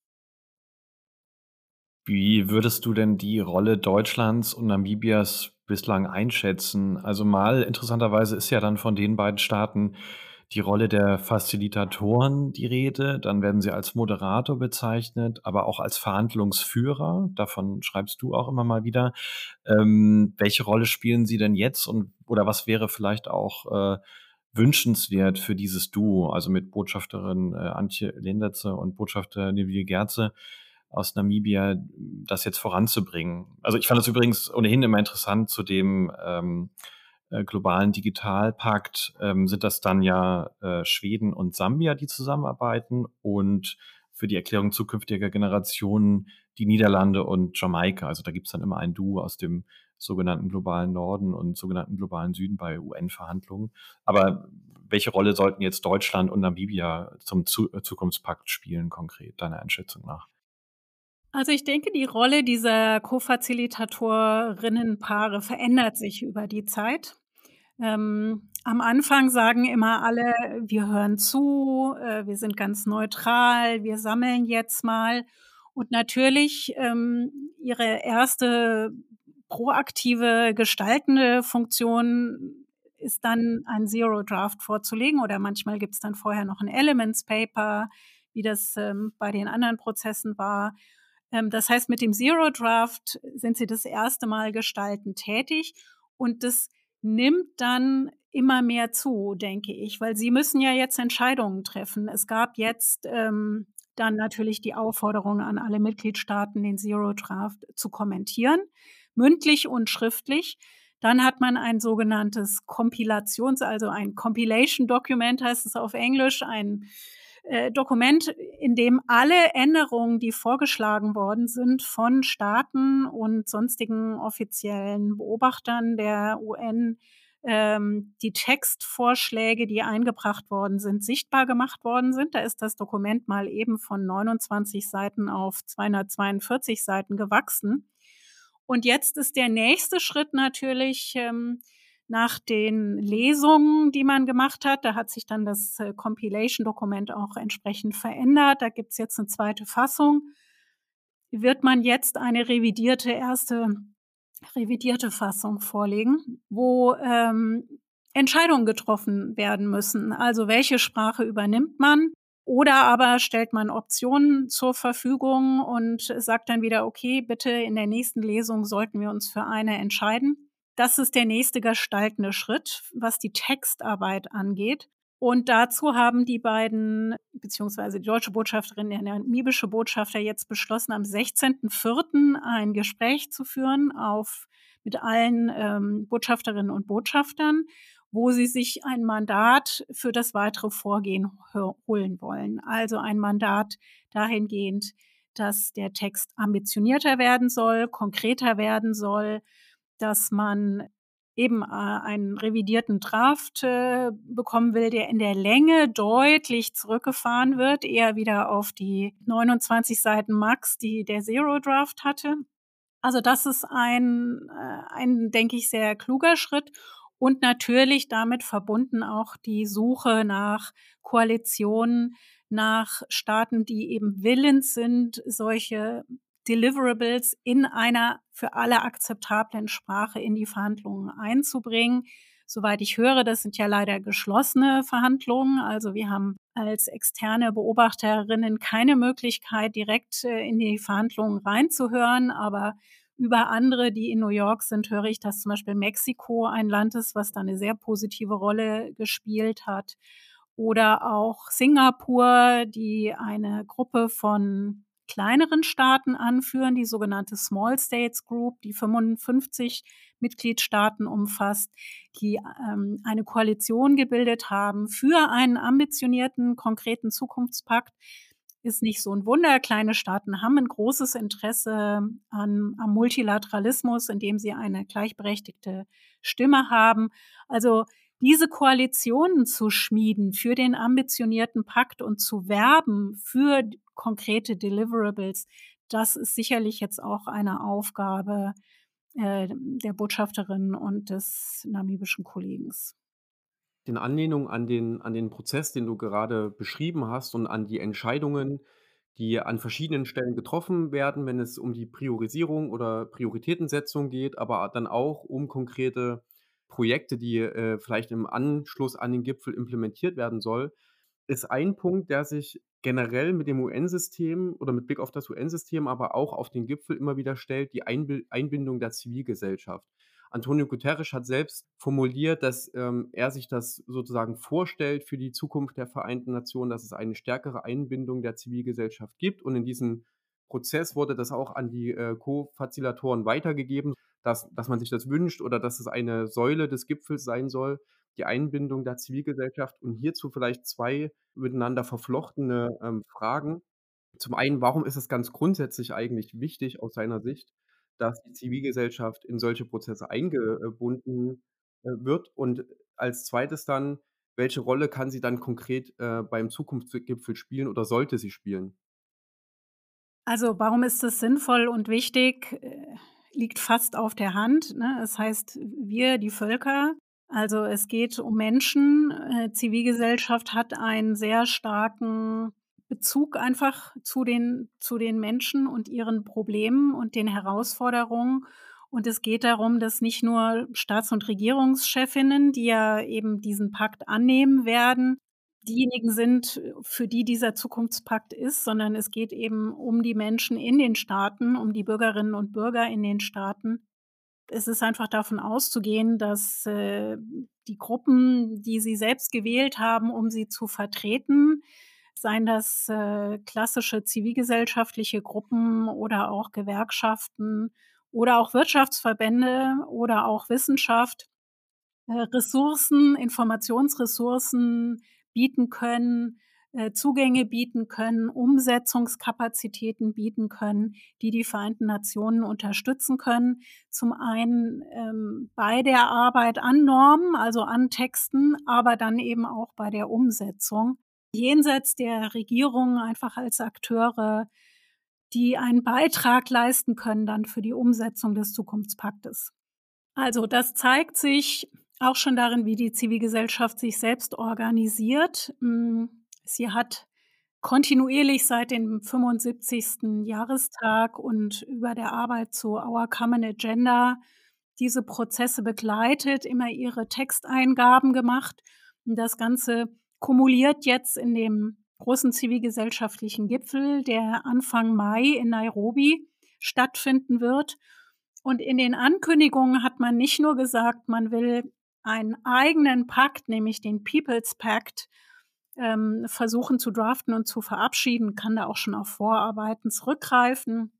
Wie würdest du denn die Rolle Deutschlands und Namibias bislang einschätzen? Also mal interessanterweise ist ja dann von den beiden Staaten die Rolle der Facilitatoren die Rede. Dann werden sie als Moderator bezeichnet, aber auch als Verhandlungsführer. Davon schreibst du auch immer mal wieder. Ähm, welche Rolle spielen sie denn jetzt und oder was wäre vielleicht auch äh, wünschenswert für dieses Duo, also mit Botschafterin äh, Antje Lendertse und Botschafter Neville Gerze aus Namibia, das jetzt voranzubringen? Also ich fand das übrigens ohnehin immer interessant zu dem ähm, äh, globalen Digitalpakt, ähm, sind das dann ja äh, Schweden und Sambia, die zusammenarbeiten, und für die Erklärung zukünftiger Generationen die Niederlande und Jamaika. Also da gibt es dann immer ein Duo aus dem sogenannten globalen Norden und sogenannten globalen Süden bei U N-Verhandlungen. Aber welche Rolle sollten jetzt Deutschland und Namibia zum Zu- Zukunftspakt spielen, konkret, deiner Einschätzung nach? Also ich denke, die Rolle dieser Co-Facilitatorinnenpaare verändert sich über die Zeit. Ähm, am Anfang sagen immer alle, wir hören zu, äh, wir sind ganz neutral, wir sammeln jetzt mal. Und natürlich ähm, ihre erste proaktive, gestaltende Funktion ist dann ein Zero Draft vorzulegen, oder manchmal gibt es dann vorher noch ein Elements Paper, wie das ähm, bei den anderen Prozessen war. Ähm, das heißt, mit dem Zero Draft sind sie das erste Mal gestaltend tätig, und das nimmt dann immer mehr zu, denke ich, weil sie müssen ja jetzt Entscheidungen treffen. Es gab jetzt ähm, dann natürlich die Aufforderung an alle Mitgliedstaaten, den Zero Draft zu kommentieren, mündlich und schriftlich. Dann hat man ein sogenanntes Kompilations-, also ein Compilation-Document heißt es auf Englisch, ein äh, Dokument, in dem alle Änderungen, die vorgeschlagen worden sind von Staaten und sonstigen offiziellen Beobachtern der U N, ähm, die Textvorschläge, die eingebracht worden sind, sichtbar gemacht worden sind. Da ist das Dokument mal eben von neunundzwanzig Seiten auf zweihundertzweiundvierzig Seiten gewachsen. Und jetzt ist der nächste Schritt natürlich, ähm, nach den Lesungen, die man gemacht hat, da hat sich dann das äh, Compilation-Dokument auch entsprechend verändert. Da gibt's jetzt eine zweite Fassung. Wird man jetzt eine revidierte, erste revidierte Fassung vorlegen, wo ähm, Entscheidungen getroffen werden müssen. Also welche Sprache übernimmt man? Oder aber stellt man Optionen zur Verfügung und sagt dann wieder, okay, bitte in der nächsten Lesung sollten wir uns für eine entscheiden. Das ist der nächste gestaltende Schritt, was die Textarbeit angeht. Und dazu haben die beiden, beziehungsweise die deutsche Botschafterin, der namibische Botschafter, jetzt beschlossen, am sechzehnten vierten ein Gespräch zu führen auf, mit allen ähm, Botschafterinnen und Botschaftern, wo sie sich ein Mandat für das weitere Vorgehen holen wollen. Also ein Mandat dahingehend, dass der Text ambitionierter werden soll, konkreter werden soll, dass man eben äh, einen revidierten Draft äh, bekommen will, der in der Länge deutlich zurückgefahren wird, eher wieder auf die neunundzwanzig Seiten Max, die der Zero Draft hatte. Also das ist ein, äh, ein, denke ich, sehr kluger Schritt. Und natürlich damit verbunden auch die Suche nach Koalitionen, nach Staaten, die eben willens sind, solche Deliverables in einer für alle akzeptablen Sprache in die Verhandlungen einzubringen. Soweit ich höre, das sind ja leider geschlossene Verhandlungen. Also wir haben als externe Beobachterinnen keine Möglichkeit, direkt in die Verhandlungen reinzuhören. Aber über andere, die in New York sind, höre ich, dass zum Beispiel Mexiko ein Land ist, was da eine sehr positive Rolle gespielt hat. Oder auch Singapur, die eine Gruppe von kleineren Staaten anführen, die sogenannte Small States Group, die fünfundfünfzig Mitgliedstaaten umfasst, die ähm, eine Koalition gebildet haben für einen ambitionierten, konkreten Zukunftspakt. Ist nicht so ein Wunder. Kleine Staaten haben ein großes Interesse an, am Multilateralismus, indem sie eine gleichberechtigte Stimme haben. Also diese Koalitionen zu schmieden für den ambitionierten Pakt und zu werben für konkrete Deliverables, das ist sicherlich jetzt auch eine Aufgabe äh, der Botschafterin und des namibischen Kollegen. In Anlehnung an den an den Prozess, den du gerade beschrieben hast und an die Entscheidungen, die an verschiedenen Stellen getroffen werden, wenn es um die Priorisierung oder Prioritätensetzung geht, aber dann auch um konkrete Projekte, die, äh, vielleicht im Anschluss an den Gipfel implementiert werden soll, ist ein Punkt, der sich generell mit dem U N-System oder mit Blick auf das U N-System, aber auch auf den Gipfel immer wieder stellt, die Einbil Einbindung der Zivilgesellschaft. Antonio Guterres hat selbst formuliert, dass ähm, er sich das sozusagen vorstellt für die Zukunft der Vereinten Nationen, dass es eine stärkere Einbindung der Zivilgesellschaft gibt. Und in diesem Prozess wurde das auch an die äh, Co-Facilitatoren weitergegeben, dass, dass man sich das wünscht oder dass es eine Säule des Gipfels sein soll, die Einbindung der Zivilgesellschaft. Und hierzu vielleicht zwei miteinander verflochtene ähm, Fragen. Zum einen, warum ist es ganz grundsätzlich eigentlich wichtig aus seiner Sicht, dass die Zivilgesellschaft in solche Prozesse eingebunden äh, wird? Und als Zweites dann, welche Rolle kann sie dann konkret äh, beim Zukunftsgipfel spielen oder sollte sie spielen? Also, warum ist das sinnvoll und wichtig, äh, liegt fast auf der Hand, ne? Es heißt wir, die Völker. Also, es geht um Menschen. Äh, Zivilgesellschaft hat einen sehr starken Bezug einfach zu den zu den Menschen und ihren Problemen und den Herausforderungen. Und es geht darum, dass nicht nur Staats- und Regierungschefinnen, die ja eben diesen Pakt annehmen werden, diejenigen sind, für die dieser Zukunftspakt ist, sondern es geht eben um die Menschen in den Staaten, um die Bürgerinnen und Bürger in den Staaten. Es ist einfach davon auszugehen, dass äh, die Gruppen, die sie selbst gewählt haben, um sie zu vertreten, seien das äh, klassische zivilgesellschaftliche Gruppen oder auch Gewerkschaften oder auch Wirtschaftsverbände oder auch Wissenschaft, äh, Ressourcen, Informationsressourcen bieten können, äh, Zugänge bieten können, Umsetzungskapazitäten bieten können, die die Vereinten Nationen unterstützen können. Zum einen ähm, bei der Arbeit an Normen, also an Texten, aber dann eben auch bei der Umsetzung. Jenseits der Regierungen einfach als Akteure, die einen Beitrag leisten können dann für die Umsetzung des Zukunftspaktes. Also das zeigt sich auch schon darin, wie die Zivilgesellschaft sich selbst organisiert. Sie hat kontinuierlich seit dem fünfundsiebzigsten Jahrestag und über der Arbeit zu Our Common Agenda diese Prozesse begleitet, immer ihre Texteingaben gemacht. Und das Ganze kumuliert jetzt in dem großen zivilgesellschaftlichen Gipfel, der Anfang Mai in Nairobi stattfinden wird. Und in den Ankündigungen hat man nicht nur gesagt, man will einen eigenen Pakt, nämlich den People's Pact, ähm, versuchen zu draften und zu verabschieden, kann da auch schon auf Vorarbeiten zurückgreifen.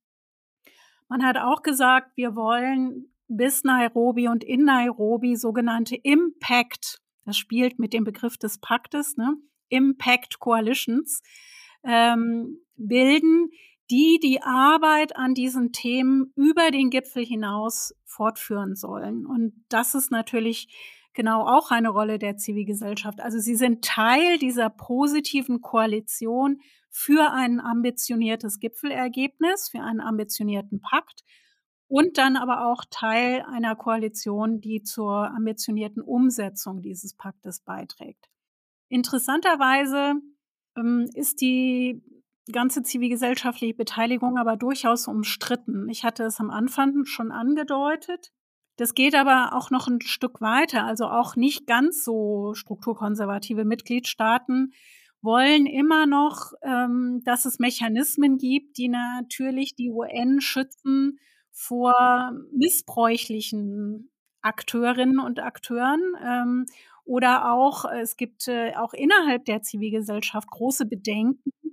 Man hat auch gesagt, wir wollen bis Nairobi und in Nairobi sogenannte Impact, das spielt mit dem Begriff des Paktes, ne, Impact Coalitions, ähm, bilden, die die Arbeit an diesen Themen über den Gipfel hinaus fortführen sollen. Und das ist natürlich genau auch eine Rolle der Zivilgesellschaft. Also sie sind Teil dieser positiven Koalition für ein ambitioniertes Gipfelergebnis, für einen ambitionierten Pakt und dann aber auch Teil einer Koalition, die zur ambitionierten Umsetzung dieses Paktes beiträgt. Interessanterweise ähm, ist die ganze zivilgesellschaftliche Beteiligung aber durchaus umstritten. Ich hatte es am Anfang schon angedeutet. Das geht aber auch noch ein Stück weiter. Also auch nicht ganz so strukturkonservative Mitgliedstaaten wollen immer noch, ähm, dass es Mechanismen gibt, die natürlich die U N schützen vor missbräuchlichen Akteurinnen und Akteuren. Ähm, oder auch, es gibt äh, auch innerhalb der Zivilgesellschaft große Bedenken,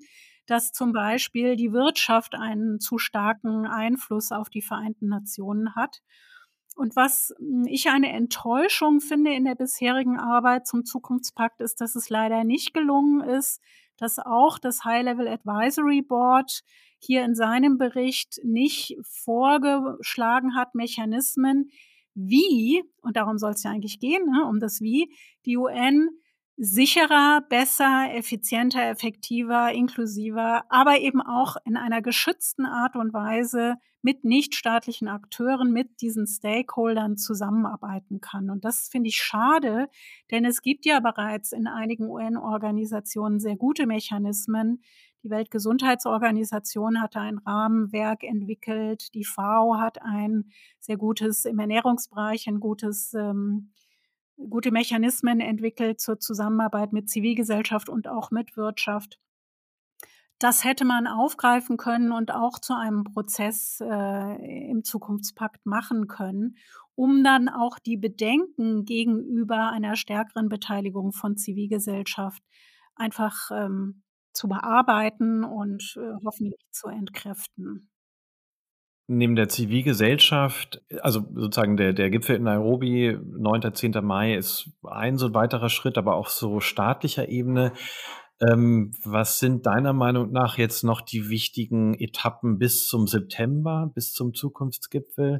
dass zum Beispiel die Wirtschaft einen zu starken Einfluss auf die Vereinten Nationen hat. Und was ich eine Enttäuschung finde in der bisherigen Arbeit zum Zukunftspakt, ist, dass es leider nicht gelungen ist, dass auch das High-Level Advisory Board hier in seinem Bericht nicht vorgeschlagen hat, Mechanismen, wie, und darum soll es ja eigentlich gehen, ne, um das Wie, die U N sicherer, besser, effizienter, effektiver, inklusiver, aber eben auch in einer geschützten Art und Weise mit nichtstaatlichen Akteuren, mit diesen Stakeholdern zusammenarbeiten kann. Und das finde ich schade, denn es gibt ja bereits in einigen U N-Organisationen sehr gute Mechanismen. Die Weltgesundheitsorganisation hat ein Rahmenwerk entwickelt, die F A O hat ein sehr gutes, im Ernährungsbereich ein gutes ähm, gute Mechanismen entwickelt zur Zusammenarbeit mit Zivilgesellschaft und auch mit Wirtschaft. Das hätte man aufgreifen können und auch zu einem Prozess äh, im Zukunftspakt machen können, um dann auch die Bedenken gegenüber einer stärkeren Beteiligung von Zivilgesellschaft einfach ähm, zu bearbeiten und äh, hoffentlich zu entkräften. Neben der Zivilgesellschaft, also sozusagen der der Gipfel in Nairobi, neunter, zehnter Mai ist ein so weiterer Schritt, aber auch so staatlicher Ebene. Ähm, was sind deiner Meinung nach jetzt noch die wichtigen Etappen bis zum September, bis zum Zukunftsgipfel?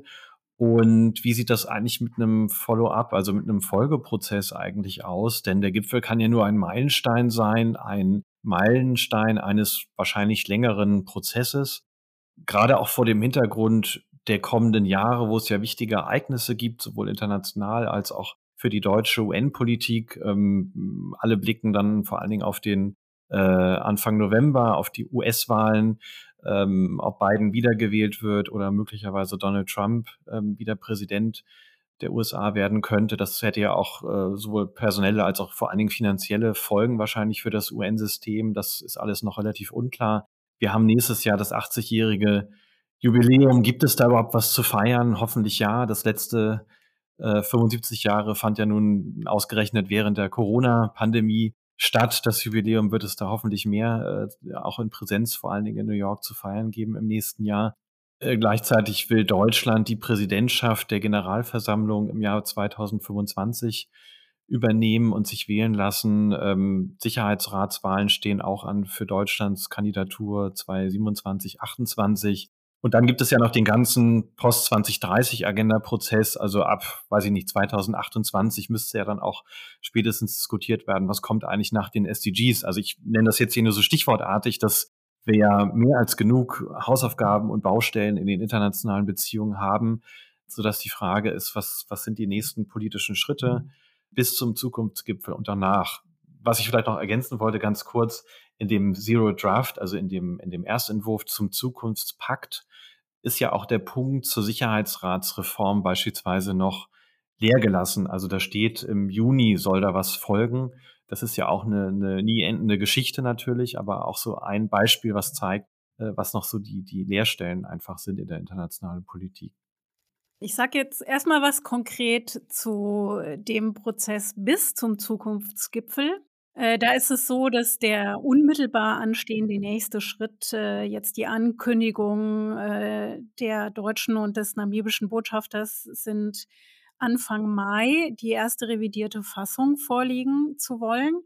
Und wie sieht das eigentlich mit einem Follow-up, also mit einem Folgeprozess eigentlich aus? Denn der Gipfel kann ja nur ein Meilenstein sein, ein Meilenstein eines wahrscheinlich längeren Prozesses. Gerade auch vor dem Hintergrund der kommenden Jahre, wo es ja wichtige Ereignisse gibt, sowohl international als auch für die deutsche U N-Politik. Ähm, alle blicken dann vor allen Dingen auf den äh, Anfang November, auf die U S-Wahlen, ähm, ob Biden wiedergewählt wird oder möglicherweise Donald Trump ähm, wieder Präsident der U S A werden könnte. Das hätte ja auch äh, sowohl personelle als auch vor allen Dingen finanzielle Folgen wahrscheinlich für das U N-System. Das ist alles noch relativ unklar. Wir haben nächstes Jahr das achtzig-jährige Jubiläum. Gibt es da überhaupt was zu feiern? Hoffentlich ja. Das letzte äh, fünfundsiebzig Jahre fand ja nun ausgerechnet während der Corona-Pandemie statt. Das Jubiläum wird es da hoffentlich mehr, äh, auch in Präsenz vor allen Dingen in New York zu feiern geben im nächsten Jahr. Äh, gleichzeitig will Deutschland die Präsidentschaft der Generalversammlung im Jahr zweitausendfünfundzwanzig übernehmen und sich wählen lassen. Ähm, Sicherheitsratswahlen stehen auch an für Deutschlands Kandidatur zweitausendsiebenundzwanzig, achtundzwanzig. Und dann gibt es ja noch den ganzen Post-zwanzig dreißig-Agenda-Prozess. Also ab, weiß ich nicht, zweitausendachtundzwanzig müsste ja dann auch spätestens diskutiert werden, was kommt eigentlich nach den S D Gs. Also ich nenne das jetzt hier nur so stichwortartig, dass wir ja mehr als genug Hausaufgaben und Baustellen in den internationalen Beziehungen haben, sodass die Frage ist, was, was sind die nächsten politischen Schritte bis zum Zukunftsgipfel und danach. Was ich vielleicht noch ergänzen wollte, ganz kurz, in dem Zero Draft, also in dem, in dem Erstentwurf zum Zukunftspakt, ist ja auch der Punkt zur Sicherheitsratsreform beispielsweise noch leer gelassen. Also da steht, im Juni soll da was folgen. Das ist ja auch eine, eine nie endende Geschichte natürlich, aber auch so ein Beispiel, was zeigt, was noch so die, die Leerstellen einfach sind in der internationalen Politik. Ich sage jetzt erstmal was konkret zu dem Prozess bis zum Zukunftsgipfel. Äh, da ist es so, dass der unmittelbar anstehende nächste Schritt äh, jetzt die Ankündigung äh, der deutschen und des namibischen Botschafters sind, Anfang Mai die erste revidierte Fassung vorlegen zu wollen.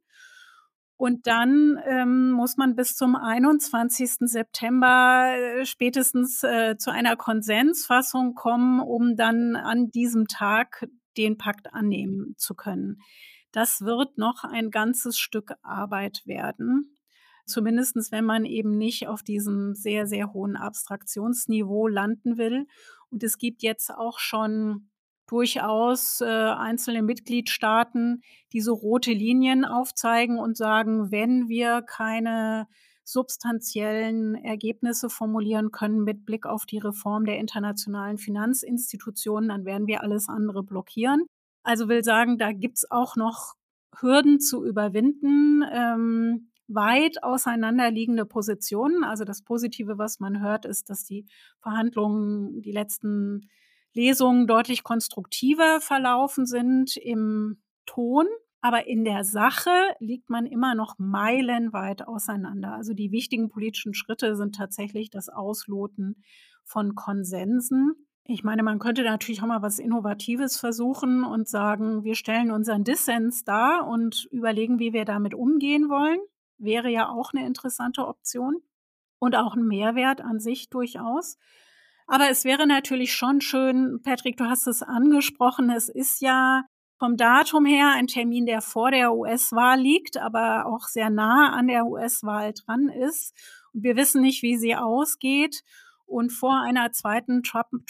Und dann ähm, muss man bis zum einundzwanzigsten September äh, spätestens äh, zu einer Konsensfassung kommen, um dann an diesem Tag den Pakt annehmen zu können. Das wird noch ein ganzes Stück Arbeit werden. Zumindest wenn man eben nicht auf diesem sehr, sehr hohen Abstraktionsniveau landen will. Und es gibt jetzt auch schon durchaus äh, einzelne Mitgliedstaaten, die so rote Linien aufzeigen und sagen, wenn wir keine substanziellen Ergebnisse formulieren können mit Blick auf die Reform der internationalen Finanzinstitutionen, dann werden wir alles andere blockieren. Also will sagen, da gibt's auch noch Hürden zu überwinden, ähm, weit auseinanderliegende Positionen. Also das Positive, was man hört, ist, dass die Verhandlungen, die letzten Lesungen deutlich konstruktiver verlaufen sind im Ton. Aber in der Sache liegt man immer noch meilenweit auseinander. Also die wichtigen politischen Schritte sind tatsächlich das Ausloten von Konsensen. Ich meine, man könnte natürlich auch mal was Innovatives versuchen und sagen, wir stellen unseren Dissens dar und überlegen, wie wir damit umgehen wollen. Wäre ja auch eine interessante Option und auch ein Mehrwert an sich durchaus. Aber es wäre natürlich schon schön, Patrick, du hast es angesprochen, es ist ja vom Datum her ein Termin, der vor der U S-Wahl liegt, aber auch sehr nah an der U S-Wahl dran ist. Und wir wissen nicht, wie sie ausgeht. Und vor einer zweiten Trump-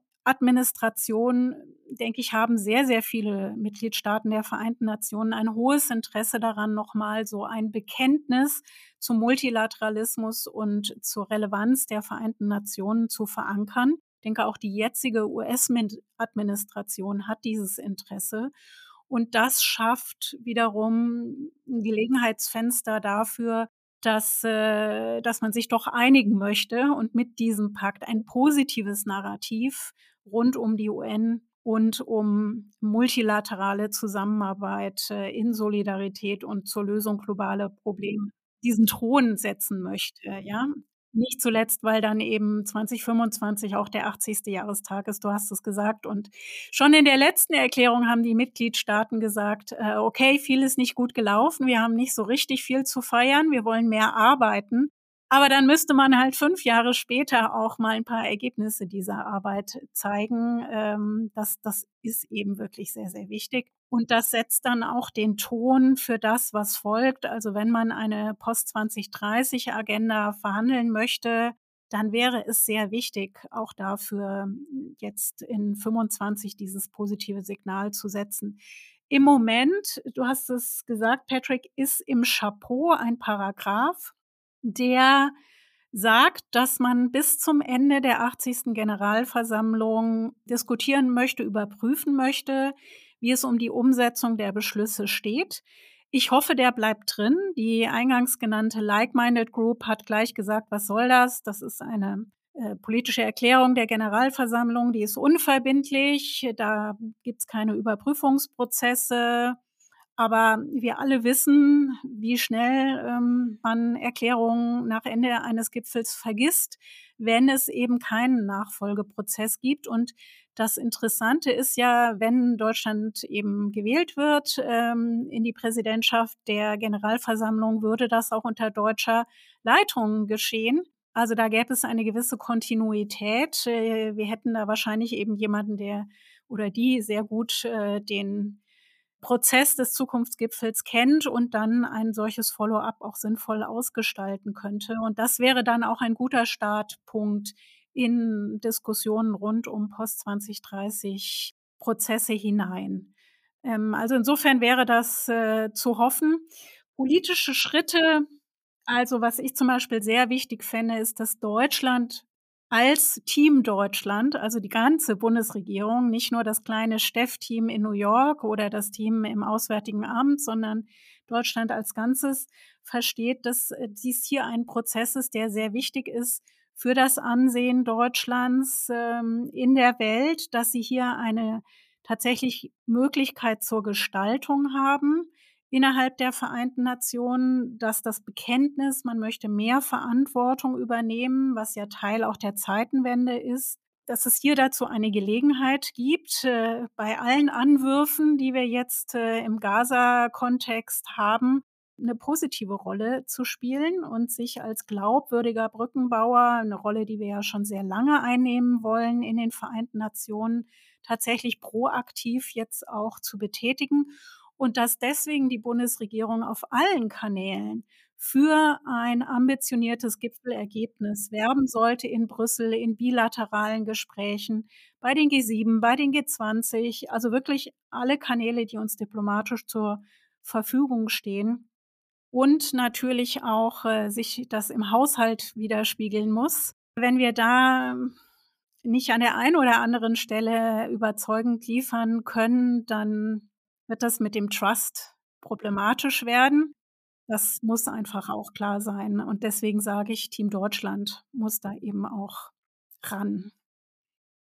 Trump-Administration, denke ich, haben sehr, sehr viele Mitgliedstaaten der Vereinten Nationen ein hohes Interesse daran, nochmal so ein Bekenntnis zum Multilateralismus und zur Relevanz der Vereinten Nationen zu verankern. Ich denke, auch die jetzige U S-Administration hat dieses Interesse. Und das schafft wiederum ein Gelegenheitsfenster dafür, dass, äh, dass man sich doch einigen möchte und mit diesem Pakt ein positives Narrativ rund um die U N und um multilaterale Zusammenarbeit äh, in Solidarität und zur Lösung globaler Probleme diesen Ton setzen möchte, ja. Nicht zuletzt, weil dann eben zwanzig fünfundzwanzig auch der achtzigste Jahrestag ist, du hast es gesagt. Und schon in der letzten Erklärung haben die Mitgliedstaaten gesagt, äh, okay, viel ist nicht gut gelaufen, wir haben nicht so richtig viel zu feiern, wir wollen mehr arbeiten. Aber dann müsste man halt fünf Jahre später auch mal ein paar Ergebnisse dieser Arbeit zeigen. Ähm, das, das ist eben wirklich sehr, sehr wichtig. Und das setzt dann auch den Ton für das, was folgt. Also wenn man eine Post zwanzig dreißig Agenda verhandeln möchte, dann wäre es sehr wichtig, auch dafür jetzt in fünfundzwanzig dieses positive Signal zu setzen. Im Moment, du hast es gesagt, Patrick, ist im Chapeau ein Paragraph, der sagt, dass man bis zum Ende der achtzigsten Generalversammlung diskutieren möchte, überprüfen möchte, wie es um die Umsetzung der Beschlüsse steht. Ich hoffe, der bleibt drin. Die eingangs genannte Like-Minded Group hat gleich gesagt, was soll das? Das ist eine äh, politische Erklärung der Generalversammlung, die ist unverbindlich, da gibt's keine Überprüfungsprozesse. Aber wir alle wissen, wie schnell ähm, man Erklärungen nach Ende eines Gipfels vergisst, wenn es eben keinen Nachfolgeprozess gibt. Und das Interessante ist ja, wenn Deutschland eben gewählt wird ähm, in die Präsidentschaft der Generalversammlung, würde das auch unter deutscher Leitung geschehen. Also da gäbe es eine gewisse Kontinuität. Äh, wir hätten da wahrscheinlich eben jemanden, der oder die sehr gut äh, den Prozess des Zukunftsgipfels kennt und dann ein solches Follow-up auch sinnvoll ausgestalten könnte. Und das wäre dann auch ein guter Startpunkt in Diskussionen rund um Post zwanzig dreißig Prozesse hinein. Ähm, also insofern wäre das äh, zu hoffen. Politische Schritte, also was ich zum Beispiel sehr wichtig fände, ist, dass Deutschland als Team Deutschland, also die ganze Bundesregierung, nicht nur das kleine Steff-Team in New York oder das Team im Auswärtigen Amt, sondern Deutschland als Ganzes versteht, dass äh, dies hier ein Prozess ist, der sehr wichtig ist für das Ansehen Deutschlands ähm, in der Welt, dass sie hier eine tatsächlich Möglichkeit zur Gestaltung haben innerhalb der Vereinten Nationen, dass das Bekenntnis, man möchte mehr Verantwortung übernehmen, was ja Teil auch der Zeitenwende ist, dass es hier dazu eine Gelegenheit gibt, äh, bei allen Anwürfen, die wir jetzt äh, im Gaza-Kontext haben, eine positive Rolle zu spielen und sich als glaubwürdiger Brückenbauer, eine Rolle, die wir ja schon sehr lange einnehmen wollen in den Vereinten Nationen, tatsächlich proaktiv jetzt auch zu betätigen. Und dass deswegen die Bundesregierung auf allen Kanälen für ein ambitioniertes Gipfelergebnis werben sollte in Brüssel, in bilateralen Gesprächen, bei den G sieben, bei den G zwanzig, also wirklich alle Kanäle, die uns diplomatisch zur Verfügung stehen. Und natürlich auch äh, sich das im Haushalt widerspiegeln muss. Wenn wir da nicht an der einen oder anderen Stelle überzeugend liefern können, dann wird das mit dem Trust problematisch werden. Das muss einfach auch klar sein. Und deswegen sage ich, Team Deutschland muss da eben auch ran.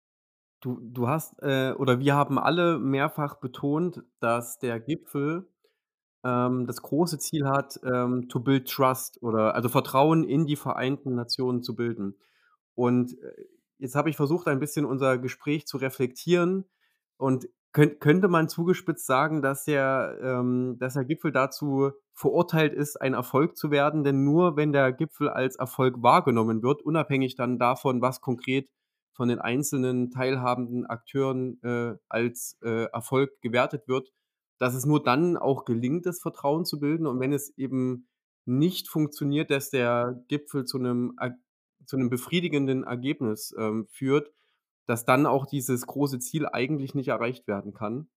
Du, du hast, äh, oder wir haben alle mehrfach betont, dass der Gipfel ähm, das große Ziel hat, ähm, to build trust oder also Vertrauen in die Vereinten Nationen zu bilden. Und, äh, jetzt habe ich versucht, ein bisschen unser Gespräch zu reflektieren und könn könnte man zugespitzt sagen, dass der ähm, dass der Gipfel dazu verurteilt ist, ein Erfolg zu werden, denn nur wenn der Gipfel als Erfolg wahrgenommen wird, unabhängig dann davon, was konkret von den einzelnen teilhabenden Akteuren, äh, als, äh, Erfolg gewertet wird, dass es nur dann auch gelingt, das Vertrauen zu bilden. Und wenn es eben nicht funktioniert, dass der Gipfel zu 'nem Ag zu 'nem befriedigenden Ergebnis, ähm, führt, dass dann auch dieses große Ziel eigentlich nicht erreicht werden kann.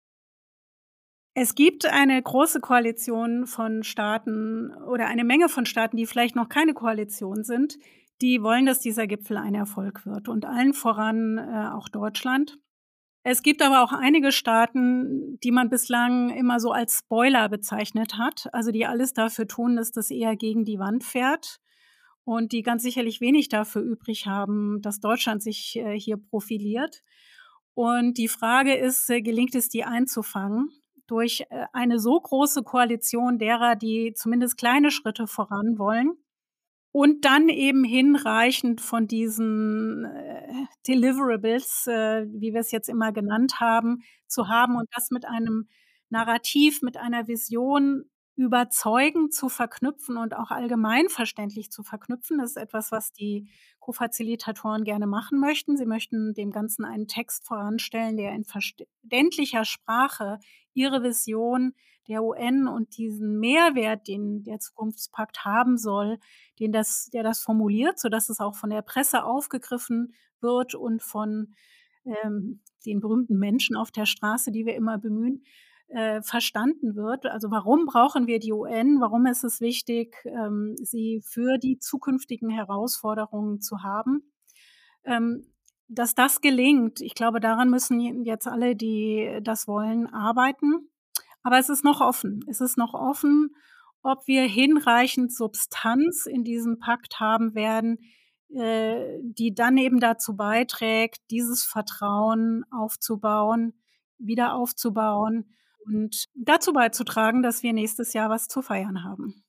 Es gibt eine große Koalition von Staaten oder eine Menge von Staaten, die vielleicht noch keine Koalition sind, die wollen, dass dieser Gipfel ein Erfolg wird und allen voran, äh, auch Deutschland. Es gibt aber auch einige Staaten, die man bislang immer so als Spoiler bezeichnet hat, also die alles dafür tun, dass das eher gegen die Wand fährt und die ganz sicherlich wenig dafür übrig haben, dass Deutschland sich, äh, hier profiliert. Und die Frage ist, äh, gelingt es, die einzufangen durch, äh, eine so große Koalition derer, die zumindest kleine Schritte voran wollen und dann eben hinreichend von diesen, äh, Deliverables, äh, wie wir es jetzt immer genannt haben, zu haben und das mit einem Narrativ, mit einer Vision überzeugend zu verknüpfen und auch allgemeinverständlich zu verknüpfen. Das ist etwas, was die Co-Facilitatoren gerne machen möchten. Sie möchten dem Ganzen einen Text voranstellen, der in verständlicher Sprache ihre Vision der U N und diesen Mehrwert, den der Zukunftspakt haben soll, den das der das formuliert, sodass es auch von der Presse aufgegriffen wird und von, ähm, den berühmten Menschen auf der Straße, die wir immer bemühen, äh, verstanden wird. Also, warum brauchen wir die U N? Warum ist es wichtig, ähm, sie für die zukünftigen Herausforderungen zu haben? Ähm, dass das gelingt, ich glaube, daran müssen j jetzt alle, die das wollen, arbeiten. Aber es ist noch offen. Es ist noch offen, ob wir hinreichend Substanz in diesem Pakt haben werden, äh, die dann eben dazu beiträgt, dieses Vertrauen aufzubauen, wieder aufzubauen und dazu beizutragen, dass wir nächstes Jahr was zu feiern haben.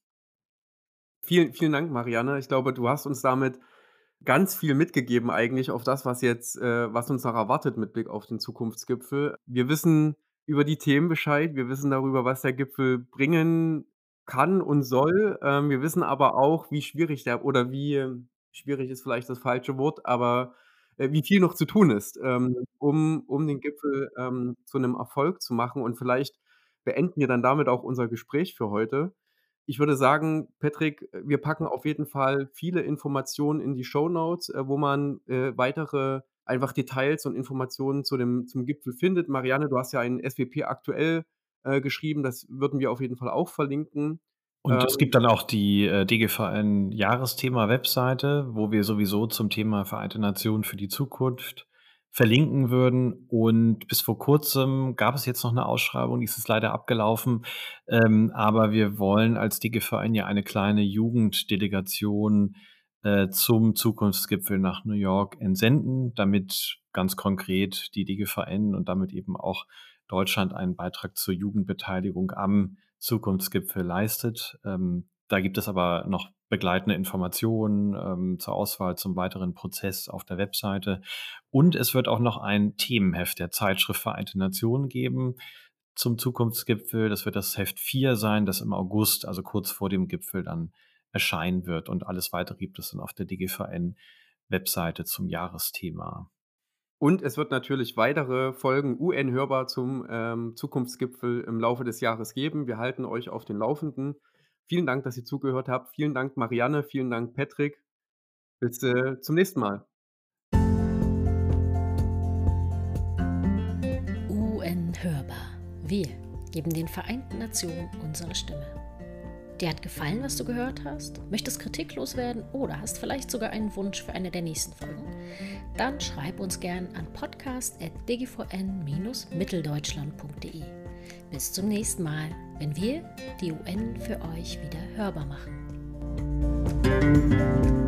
Vielen, vielen Dank, Marianne. Ich glaube, du hast uns damit ganz viel mitgegeben eigentlich auf das, was jetzt äh, was uns noch erwartet mit Blick auf den Zukunftsgipfel. Wir wissen über die Themen Bescheid, wir wissen darüber, was der Gipfel bringen kann und soll. Ähm, wir wissen aber auch, wie schwierig der oder wie ähm, schwierig ist vielleicht das falsche Wort, aber, äh, wie viel noch zu tun ist, ähm, um um den Gipfel, ähm, zu 'nem Erfolg zu machen. Und vielleicht beenden wir dann damit auch unser Gespräch für heute. Ich würde sagen, Patrick, äh, wir packen auf jeden Fall viele Informationen in die Shownotes, äh, wo man, äh, weitere einfach Details und Informationen zu dem zum Gipfel findet. Marianne, du hast ja ein S W P aktuell, äh, geschrieben, das würden wir auf jeden Fall auch verlinken. Und es Ähm gibt dann auch die, äh, D G V N-Jahresthema-Webseite, wo wir sowieso zum Thema Vereinte Nationen für die Zukunft verlinken würden. Und bis vor Kurzem gab es jetzt noch eine Ausschreibung, die ist jetzt leider abgelaufen. Ähm, aber wir wollen als D G V N ja eine kleine Jugenddelegation äh, zum Zukunftsgipfel nach New York entsenden, damit ganz konkret die D G V N und damit eben auch Deutschland einen Beitrag zur Jugendbeteiligung am Zukunftsgipfel leistet. Ähm, da gibt es aber noch begleitende Informationen ähm, zur Auswahl, zum weiteren Prozess auf der Webseite. Und es wird auch noch ein Themenheft der Zeitschrift Vereinte Nationen geben zum Zukunftsgipfel. Das wird das Heft vier sein, das im August, also kurz vor dem Gipfel, dann erscheinen wird. Und alles weitere gibt es dann auf der D G V N-Webseite zum Jahresthema. Und es wird natürlich weitere Folgen U N hörbar zum, ähm, Zukunftsgipfel im Laufe des Jahres geben. Wir halten euch auf den Laufenden. Vielen Dank, dass ihr zugehört habt. Vielen Dank, Marianne. Vielen Dank, Patrick. Bis, äh, zum nächsten Mal. U N hörbar. Wir geben den Vereinten Nationen unsere Stimme. Dir hat gefallen, was du gehört hast? Möchtest kritiklos werden oder hast vielleicht sogar einen Wunsch für eine der nächsten Folgen? Dann schreib uns gern an podcast at d g v n dash mitteldeutschland punkt d e. Bis zum nächsten Mal, wenn wir die U N für euch wieder hörbar machen.